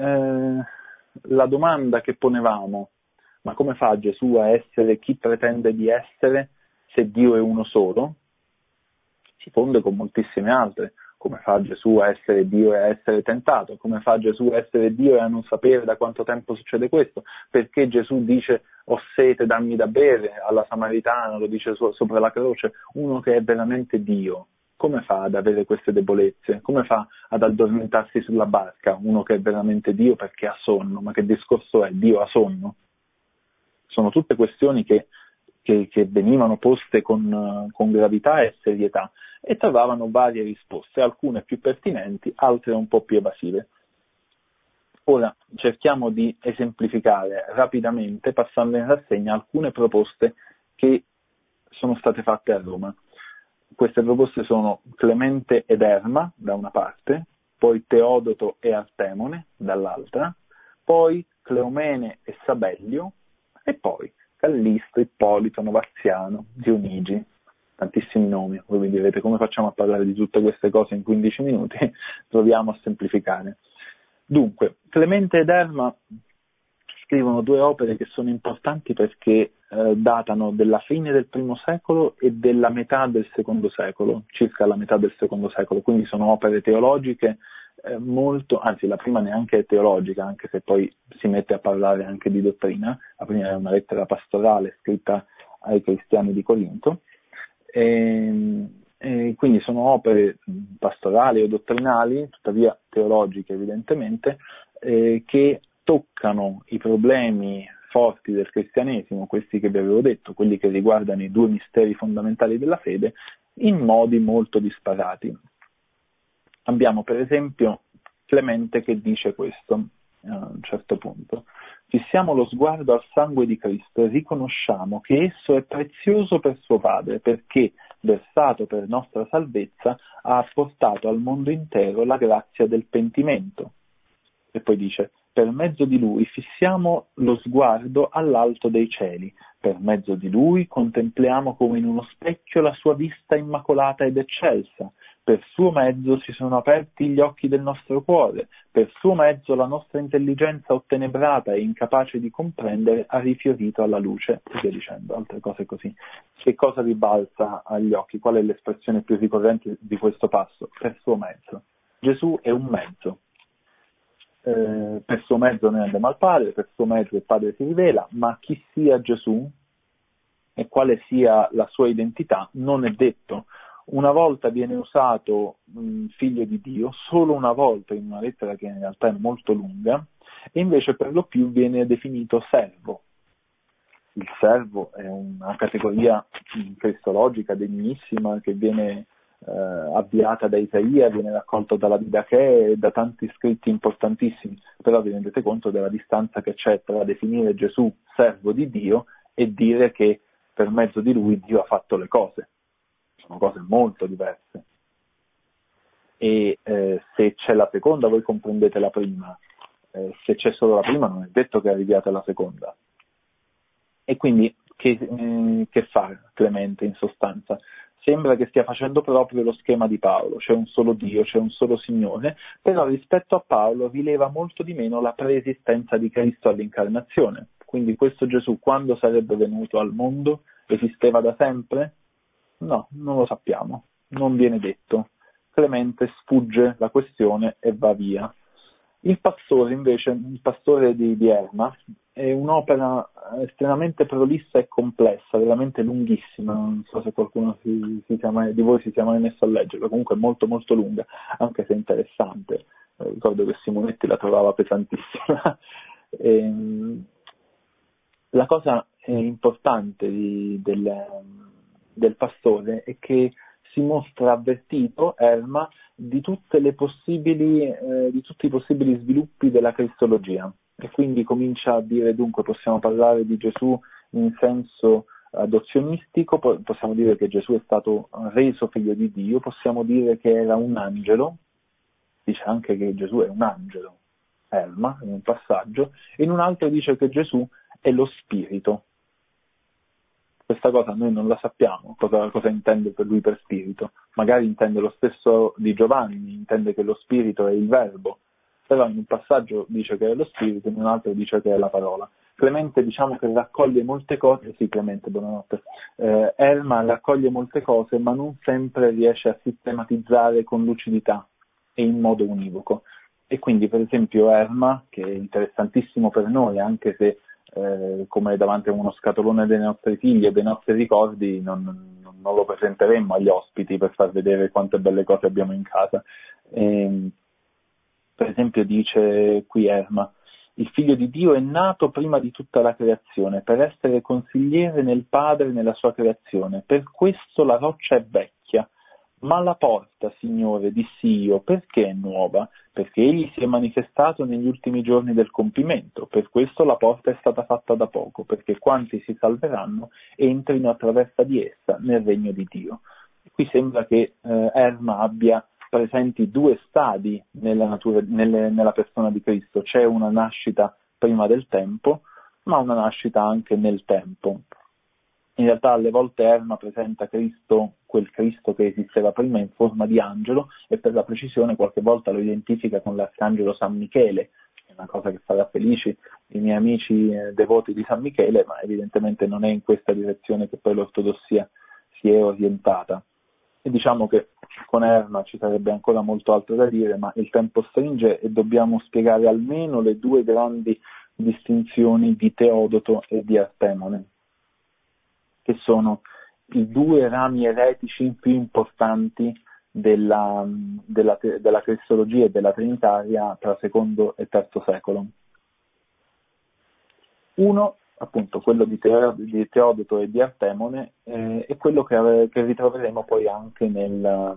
la domanda che ponevamo: ma come fa Gesù a essere chi pretende di essere se Dio è uno solo? Si fonde con moltissime altre. Come fa Gesù a essere Dio e a essere tentato? Come fa Gesù a essere Dio e a non sapere da quanto tempo succede questo? Perché Gesù dice ho sete, dammi da bere, alla Samaritana, lo dice sopra la croce, uno che è veramente Dio. Come fa ad avere queste debolezze? Come fa ad addormentarsi sulla barca uno che è veramente Dio perché ha sonno? Ma che discorso è? Dio ha sonno? Sono tutte questioni che venivano poste con gravità e serietà e trovavano varie risposte, alcune più pertinenti, altre un po' più evasive. Ora cerchiamo di esemplificare rapidamente, passando in rassegna alcune proposte che sono state fatte a Roma. Queste proposte sono Clemente ed Erma da una parte, poi Teodoto e Artemone dall'altra, poi Cleomene e Sabellio, e poi Callisto, Ippolito, Novaziano, Dionigi, tantissimi nomi. Voi mi direte come facciamo a parlare di tutte queste cose in 15 minuti? Proviamo a semplificare. Dunque, Clemente ed Erma scrivono due opere che sono importanti perché datano della fine del primo secolo e della metà del secondo secolo, circa la metà del secondo secolo, quindi sono opere teologiche molto, anzi la prima neanche è teologica, anche se poi si mette a parlare anche di dottrina. La prima è una lettera pastorale scritta ai cristiani di Corinto, e quindi sono opere pastorali o dottrinali, tuttavia teologiche evidentemente, che toccano i problemi forti del cristianesimo, questi che vi avevo detto, quelli che riguardano i due misteri fondamentali della fede, in modi molto disparati. Abbiamo per esempio Clemente che dice questo a un certo punto: fissiamo lo sguardo al sangue di Cristo e riconosciamo che esso è prezioso per suo Padre, perché, versato per nostra salvezza, ha apportato al mondo intero la grazia del pentimento. E poi dice: per mezzo di Lui fissiamo lo sguardo all'alto dei cieli, per mezzo di Lui contempliamo come in uno specchio la sua vista immacolata ed eccelsa, per suo mezzo si sono aperti gli occhi del nostro cuore, per suo mezzo la nostra intelligenza ottenebrata e incapace di comprendere ha rifiorito alla luce, e via dicendo, altre cose così. Che cosa ribalza agli occhi? Qual è l'espressione più ricorrente di questo passo? Per suo mezzo. Gesù è un mezzo. Per suo mezzo noi andiamo al Padre, per suo mezzo il Padre si rivela, ma chi sia Gesù e quale sia la sua identità non è detto. Una volta viene usato figlio di Dio, solo una volta in una lettera che in realtà è molto lunga, e invece per lo più viene definito servo. Il servo è una categoria cristologica degnissima che viene avviata da Isaia, viene raccolto dalla Didache e da tanti scritti importantissimi, però vi rendete conto della distanza che c'è tra definire Gesù servo di Dio e dire che per mezzo di lui Dio ha fatto le cose. Sono cose molto diverse. E se c'è la seconda voi comprendete la prima, se c'è solo la prima non è detto che arriviate alla seconda. E quindi che fa Clemente in sostanza? Sembra che stia facendo proprio lo schema di Paolo, c'è un solo Dio, c'è un solo Signore, però rispetto a Paolo rileva molto di meno la preesistenza di Cristo all'incarnazione. Quindi questo Gesù quando sarebbe venuto al mondo? Esisteva da sempre? No, non lo sappiamo, non viene detto. Clemente sfugge la questione e va via. Il Pastore invece, il Pastore di Erma, è un'opera estremamente prolissa e complessa, veramente lunghissima, non so se qualcuno di voi si sia mai messo a leggerla, comunque è molto molto lunga, anche se interessante. Ricordo che Simonetti la trovava pesantissima. La cosa importante del Pastore è che si mostra avvertito, Erma, di tutti i possibili sviluppi della cristologia, e quindi comincia a dire: dunque possiamo parlare di Gesù in senso adozionistico, possiamo dire che Gesù è stato reso figlio di Dio, possiamo dire che era un angelo, dice anche che Gesù è un angelo, Erma, in un passaggio, e in un altro dice che Gesù è lo spirito. Questa cosa noi non la sappiamo, cosa intende per lui per spirito. Magari intende lo stesso di Giovanni, intende che lo spirito è il verbo, però in un passaggio dice che è lo spirito, in un altro dice che è la parola. Clemente diciamo che raccoglie molte cose, sì Clemente, buonanotte, Erma raccoglie molte cose, ma non sempre riesce a sistematizzare con lucidità e in modo univoco. E quindi per esempio Erma, che è interessantissimo per noi, anche se come davanti a uno scatolone dei nostri figli e dei nostri ricordi non lo presenteremmo agli ospiti per far vedere quante belle cose abbiamo in casa. Per esempio dice qui Erma: il figlio di Dio è nato prima di tutta la creazione per essere consigliere nel Padre nella sua creazione, per questo la roccia è vecchia. Ma la porta, Signore, dissi io, perché è nuova? Perché egli si è manifestato negli ultimi giorni del compimento, per questo la porta è stata fatta da poco, perché quanti si salveranno entrino attraverso di essa nel regno di Dio. Qui sembra che Erma abbia presenti due stadi nella persona di Cristo, c'è una nascita prima del tempo, ma una nascita anche nel tempo. In realtà alle volte Erma presenta Cristo, quel Cristo che esisteva prima, in forma di angelo, e per la precisione qualche volta lo identifica con l'arcangelo San Michele, è una cosa che farà felici i miei amici devoti di San Michele, ma evidentemente non è in questa direzione che poi l'ortodossia si è orientata. E diciamo che con Erma ci sarebbe ancora molto altro da dire, ma il tempo stringe e dobbiamo spiegare almeno le due grandi distinzioni di Teodoto e di Artemone, che sono i due rami eretici più importanti della cristologia e della trinitaria tra secondo e terzo secolo. Uno, appunto, quello di Teodoto e di Artemone, è quello che ritroveremo poi anche nel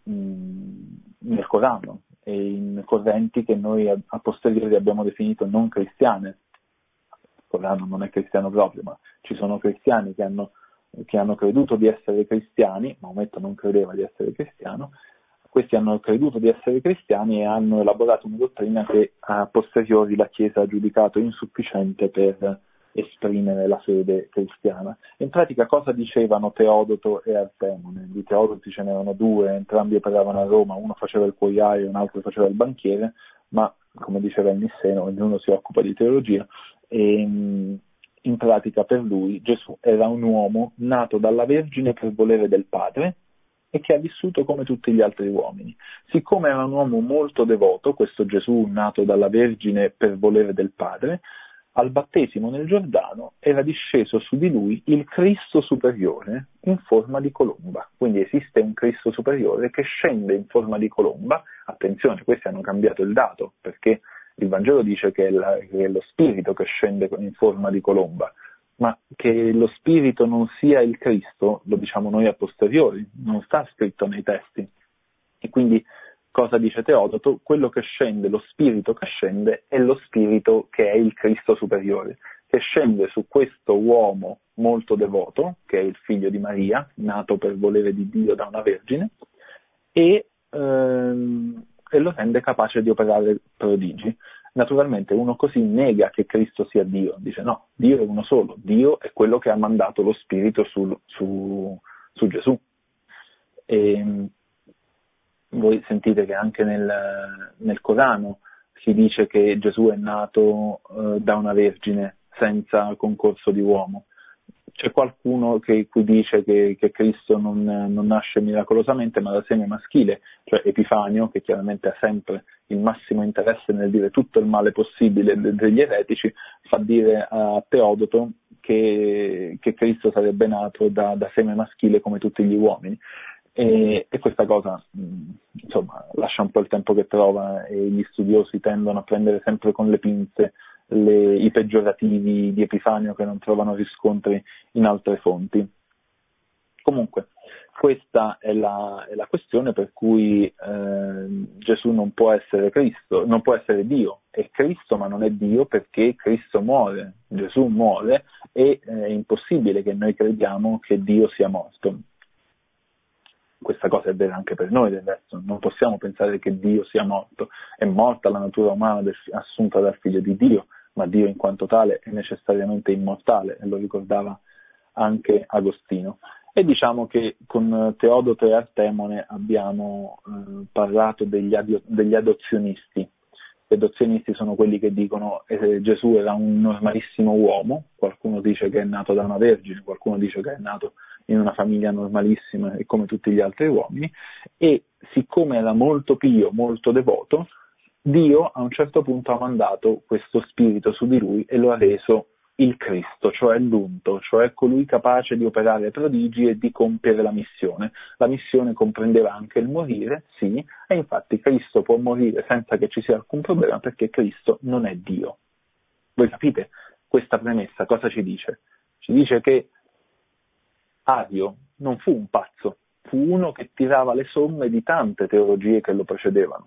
Corano e in correnti che noi a posteriori abbiamo definito non cristiane. Il Corano non è cristiano proprio, ma ci sono cristiani che hanno creduto di essere cristiani, Maometto non credeva di essere cristiano, questi hanno creduto di essere cristiani e hanno elaborato una dottrina che a posteriori la Chiesa ha giudicato insufficiente per esprimere la fede cristiana. In pratica cosa dicevano Teodoto e Artemone? Di Teodoti ce n'erano due, entrambi operavano a Roma, uno faceva il cuoiaio e un altro faceva il banchiere, ma come diceva il Nisseno, ognuno si occupa di teologia, e in pratica per lui Gesù era un uomo nato dalla Vergine per volere del Padre e che ha vissuto come tutti gli altri uomini. Siccome era un uomo molto devoto, questo Gesù nato dalla Vergine per volere del Padre, al battesimo nel Giordano era disceso su di lui il Cristo superiore in forma di colomba. Quindi esiste un Cristo superiore che scende in forma di colomba. Attenzione, questi hanno cambiato il dato, perché il Vangelo dice che è lo Spirito che scende in forma di colomba, ma che lo Spirito non sia il Cristo, lo diciamo noi a posteriori, non sta scritto nei testi. E quindi cosa dice Teodoto? Quello che scende, lo Spirito che scende, è lo Spirito che è il Cristo superiore, che scende su questo uomo molto devoto, che è il figlio di Maria, nato per volere di Dio da una vergine, e lo rende capace di operare prodigi. Naturalmente uno così nega che Cristo sia Dio, dice no, Dio è uno solo, Dio è quello che ha mandato lo Spirito su Gesù. E voi sentite che anche nel Corano si dice che Gesù è nato da una vergine senza concorso di uomo. C'è qualcuno qui dice che Cristo non nasce miracolosamente ma da seme maschile, cioè Epifanio, che chiaramente ha sempre il massimo interesse nel dire tutto il male possibile degli eretici, fa dire a Teodoto che Cristo sarebbe nato da seme maschile come tutti gli uomini. E questa cosa insomma lascia un po' il tempo che trova, e gli studiosi tendono a prendere sempre con le pinze i peggiorativi di Epifanio che non trovano riscontri in altre fonti. Comunque questa è la questione per cui Gesù non può essere Cristo, non può essere Dio, è Cristo ma non è Dio, perché Cristo muore, Gesù muore, e è impossibile che noi crediamo che Dio sia morto. Questa cosa è vera anche per noi del resto, non possiamo pensare che Dio sia morto, è morta la natura umana assunta dal figlio di Dio, ma Dio in quanto tale è necessariamente immortale, e lo ricordava anche Agostino. E diciamo che con Teodoto e Artemone abbiamo parlato degli adozionisti. Gli adozionisti sono quelli che dicono che Gesù era un normalissimo uomo, qualcuno dice che è nato da una vergine, qualcuno dice che è nato in una famiglia normalissima e come tutti gli altri uomini, e siccome era molto pio, molto devoto, Dio a un certo punto ha mandato questo spirito su di lui e lo ha reso il Cristo, cioè l'unto, cioè colui capace di operare prodigi e di compiere la missione. La missione comprendeva anche il morire, sì, e infatti Cristo può morire senza che ci sia alcun problema, perché Cristo non è Dio. Voi capite? Questa premessa cosa ci dice? Ci dice che Ario non fu un pazzo, fu uno che tirava le somme di tante teologie che lo precedettero.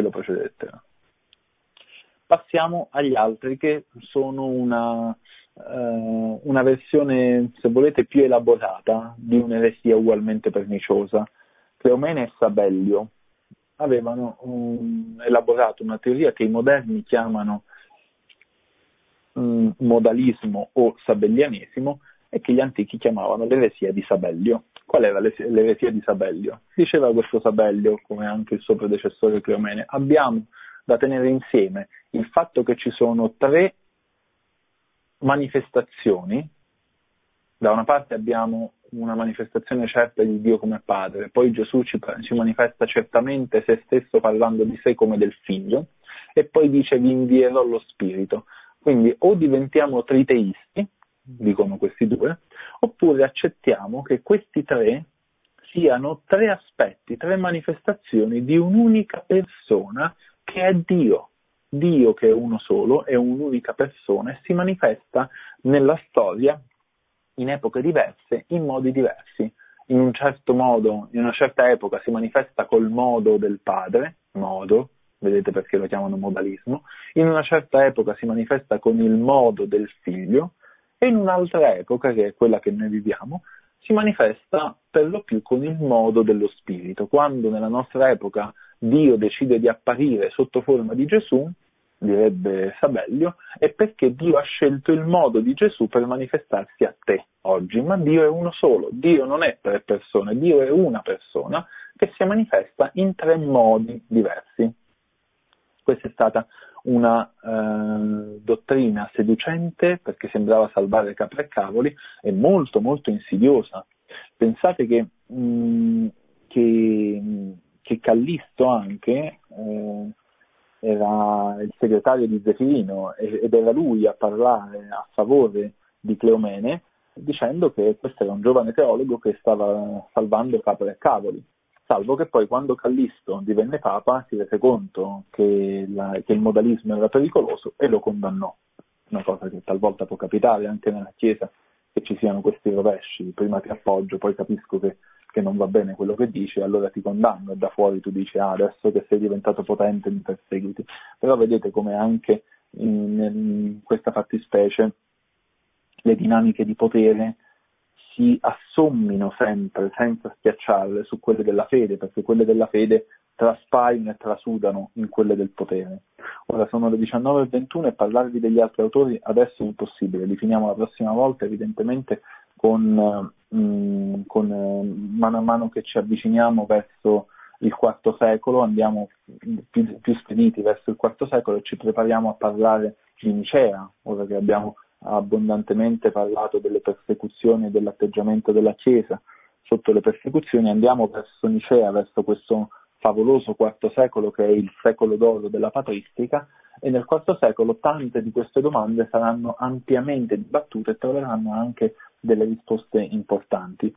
Passiamo agli altri, che sono una versione, se volete, più elaborata di un'eresia ugualmente perniciosa. Cleomene e Sabellio avevano elaborato una teoria che i moderni chiamano modalismo o sabellianesimo, e che gli antichi chiamavano l'eresia di Sabellio. Qual era l'eresia di Sabellio? Diceva questo Sabellio, come anche il suo predecessore Cleomene: abbiamo da tenere insieme il fatto che ci sono 3 manifestazioni. Da una parte abbiamo una manifestazione certa di Dio come Padre, poi Gesù ci manifesta certamente se stesso parlando di sé come del Figlio, e poi dice vi invierò lo Spirito. Quindi o diventiamo triteisti, dicono questi due, oppure accettiamo che questi 3 siano 3 aspetti, 3 manifestazioni di un'unica persona che è Dio. Dio, che è uno solo, è un'unica persona e si manifesta nella storia in epoche diverse, in modi diversi. In un certo modo, in una certa epoca si manifesta col modo del Padre, vedete perché lo chiamano modalismo, in una certa epoca si manifesta con il modo del Figlio, e in un'altra epoca, che è quella che noi viviamo, si manifesta per lo più con il modo dello Spirito. Quando nella nostra epoca Dio decide di apparire sotto forma di Gesù, direbbe Sabellio, è perché Dio ha scelto il modo di Gesù per manifestarsi a te oggi, ma Dio è uno solo, Dio non è 3 persone, Dio è una persona che si manifesta in 3 modi diversi. Questa è stata una dottrina seducente perché sembrava salvare capre e cavoli e molto molto insidiosa. Pensate che Callisto anche era il segretario di Zefirino ed era lui a parlare a favore di Cleomene dicendo che questo era un giovane teologo che stava salvando capre e cavoli, salvo che poi quando Callisto divenne papa si rese conto che il modalismo era pericoloso e lo condannò, una cosa che talvolta può capitare anche nella Chiesa, che ci siano questi rovesci, prima ti appoggio, poi capisco che non va bene quello che dici, allora ti condanno, e da fuori tu dici adesso che sei diventato potente mi perseguiti. Però vedete come anche in questa fattispecie le dinamiche di potere si assommino sempre, senza schiacciarle, su quelle della fede, perché quelle della fede traspaiono e trasudano in quelle del potere. Ora sono le 19:21 e parlarvi degli altri autori adesso è impossibile, li finiamo la prossima volta evidentemente con mano a mano che ci avviciniamo verso il IV secolo, andiamo più spediti verso il IV secolo e ci prepariamo a parlare di Nicea, ora che abbiamo abbondantemente parlato delle persecuzioni e dell'atteggiamento della Chiesa sotto le persecuzioni, andiamo verso Nicea, verso questo favoloso IV secolo che è il secolo d'oro della patristica, e nel IV secolo tante di queste domande saranno ampiamente dibattute e troveranno anche delle risposte importanti.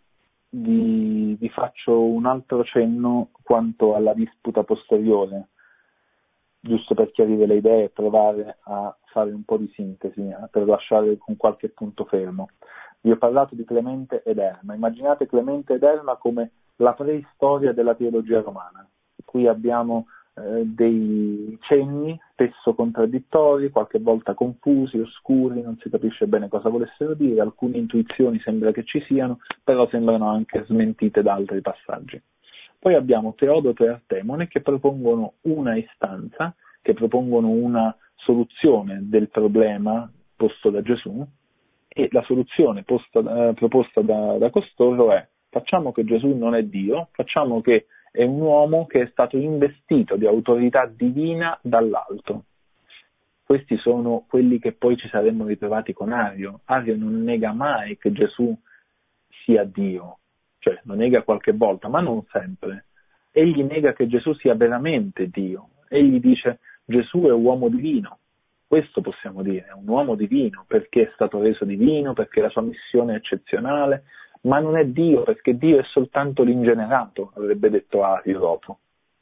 Vi faccio un altro cenno quanto alla disputa posteriore, giusto per chiarire le idee e provare a fare un po' di sintesi, per lasciare con qualche punto fermo. Vi ho parlato di Clemente ed Erma. Immaginate Clemente ed Erma come la preistoria della teologia romana. Qui abbiamo dei cenni spesso contraddittori, qualche volta confusi, oscuri, non si capisce bene cosa volessero dire, alcune intuizioni sembra che ci siano, però sembrano anche smentite da altri passaggi. Poi abbiamo Teodoto e Artemone che propongono una istanza, che propongono una soluzione del problema posto da Gesù, e la soluzione proposta da costoro è: facciamo che Gesù non è Dio, facciamo che è un uomo che è stato investito di autorità divina dall'alto. Questi sono quelli che poi ci saremmo ritrovati con Ario. Ario non nega mai che Gesù sia Dio, cioè lo nega qualche volta, ma non sempre. Egli nega che Gesù sia veramente Dio. Egli dice Gesù è uomo divino. Questo possiamo dire, è un uomo divino, perché è stato reso divino, perché la sua missione è eccezionale, ma non è Dio, perché Dio è soltanto l'ingenerato, avrebbe detto Ario dopo.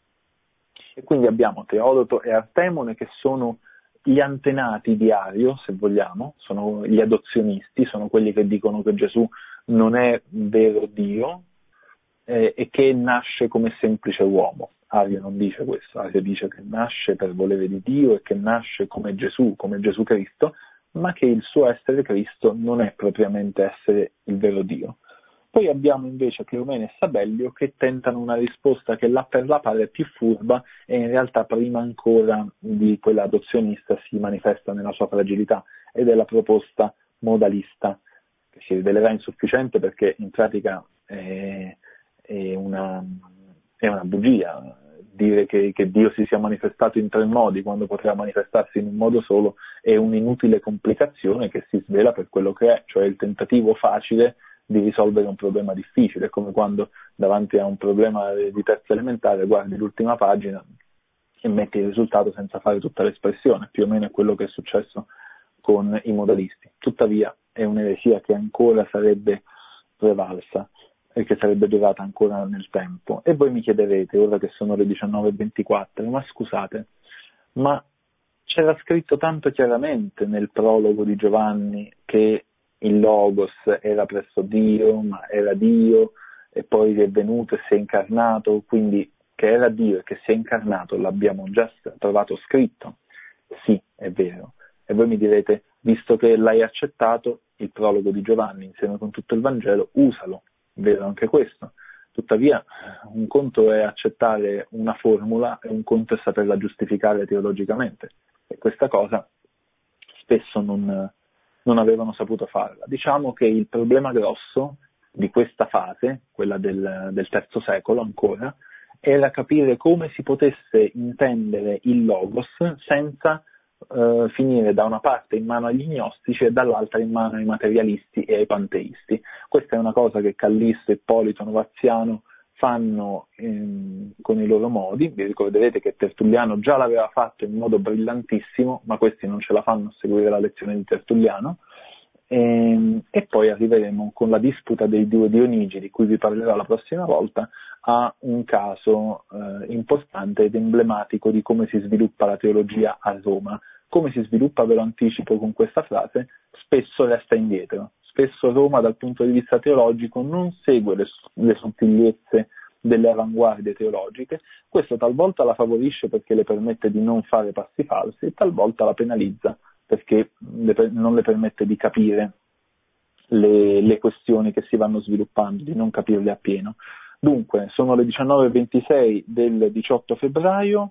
E quindi abbiamo Teodoto e Artemone che sono gli antenati di Ario, se vogliamo, sono gli adozionisti, sono quelli che dicono che Gesù non è vero Dio e che nasce come semplice uomo. Ario non dice questo, Ario dice che nasce per volere di Dio e che nasce come Gesù Cristo, ma che il suo essere Cristo non è propriamente essere il vero Dio. Poi abbiamo invece Cleomene e Sabellio che tentano una risposta che là per là pare più furba e in realtà prima ancora di quella adozionista si manifesta nella sua fragilità, ed è la proposta modalista, che si rivelerà insufficiente perché in pratica è una bugia. Dire che Dio si sia manifestato in 3 modi quando poteva manifestarsi in un modo solo è un'inutile complicazione che si svela per quello che è, cioè il tentativo facile di risolvere un problema difficile. È come quando davanti a un problema di terza elementare guardi l'ultima pagina e metti il risultato senza fare tutta l'espressione, più o meno è quello che è successo con i modalisti. Tuttavia è un'eresia che ancora sarebbe prevalsa e che sarebbe durata ancora nel tempo. E voi mi chiederete, ora che sono le 19:24, ma scusate, ma c'era scritto tanto chiaramente nel prologo di Giovanni che il Logos era presso Dio, ma era Dio, e poi è venuto e si è incarnato, quindi che era Dio e che si è incarnato l'abbiamo già trovato scritto. Sì, è vero. E voi mi direte, visto che l'hai accettato, il prologo di Giovanni insieme con tutto il Vangelo, usalo. Vero anche questo. Tuttavia, un conto è accettare una formula e un conto è saperla giustificare teologicamente. E questa cosa spesso non avevano saputo farla. Diciamo che il problema grosso di questa fase, quella del III secolo ancora, era capire come si potesse intendere il logos senza finire da una parte in mano agli gnostici e dall'altra in mano ai materialisti e ai panteisti. Questa è una cosa che Callisto, Ippolito, Novaziano fanno con i loro modi. Vi ricorderete che Tertulliano già l'aveva fatto in modo brillantissimo, ma questi non ce la fanno a seguire la lezione di Tertulliano. E poi arriveremo con la disputa dei due Dionigi, di cui vi parlerò la prossima volta, a un caso importante ed emblematico di come si sviluppa la teologia a Roma. Come si sviluppa, ve lo anticipo con questa frase, spesso resta indietro. Spesso Roma dal punto di vista teologico non segue le sottigliezze delle avanguardie teologiche. Questo talvolta la favorisce perché le permette di non fare passi falsi, e talvolta la penalizza perché non le permette di capire le questioni che si vanno sviluppando, di non capirle appieno. Dunque, sono le 19:26 del 18 febbraio.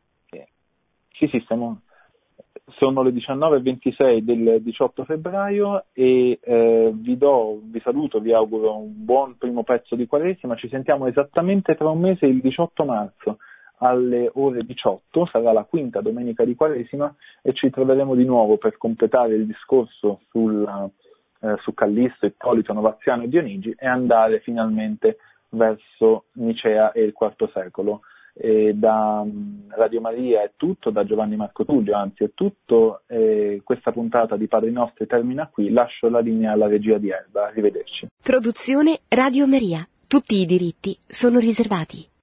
Sono le 19:26 del 18 febbraio e vi saluto, vi auguro un buon primo pezzo di Quaresima. Ci sentiamo esattamente tra un mese, il 18 marzo, alle ore 18, sarà la quinta domenica di Quaresima e ci troveremo di nuovo per completare il discorso su Callisto, Ippolito, Novaziano e Dionigi e andare finalmente verso Nicea e il IV secolo. E da Radio Maria è tutto, da Giovanni Marco Tullio anzi è tutto, questa puntata di Padri Nostri termina qui, lascio la linea alla regia di Erba, arrivederci. Produzione Radio Maria, tutti i diritti sono riservati.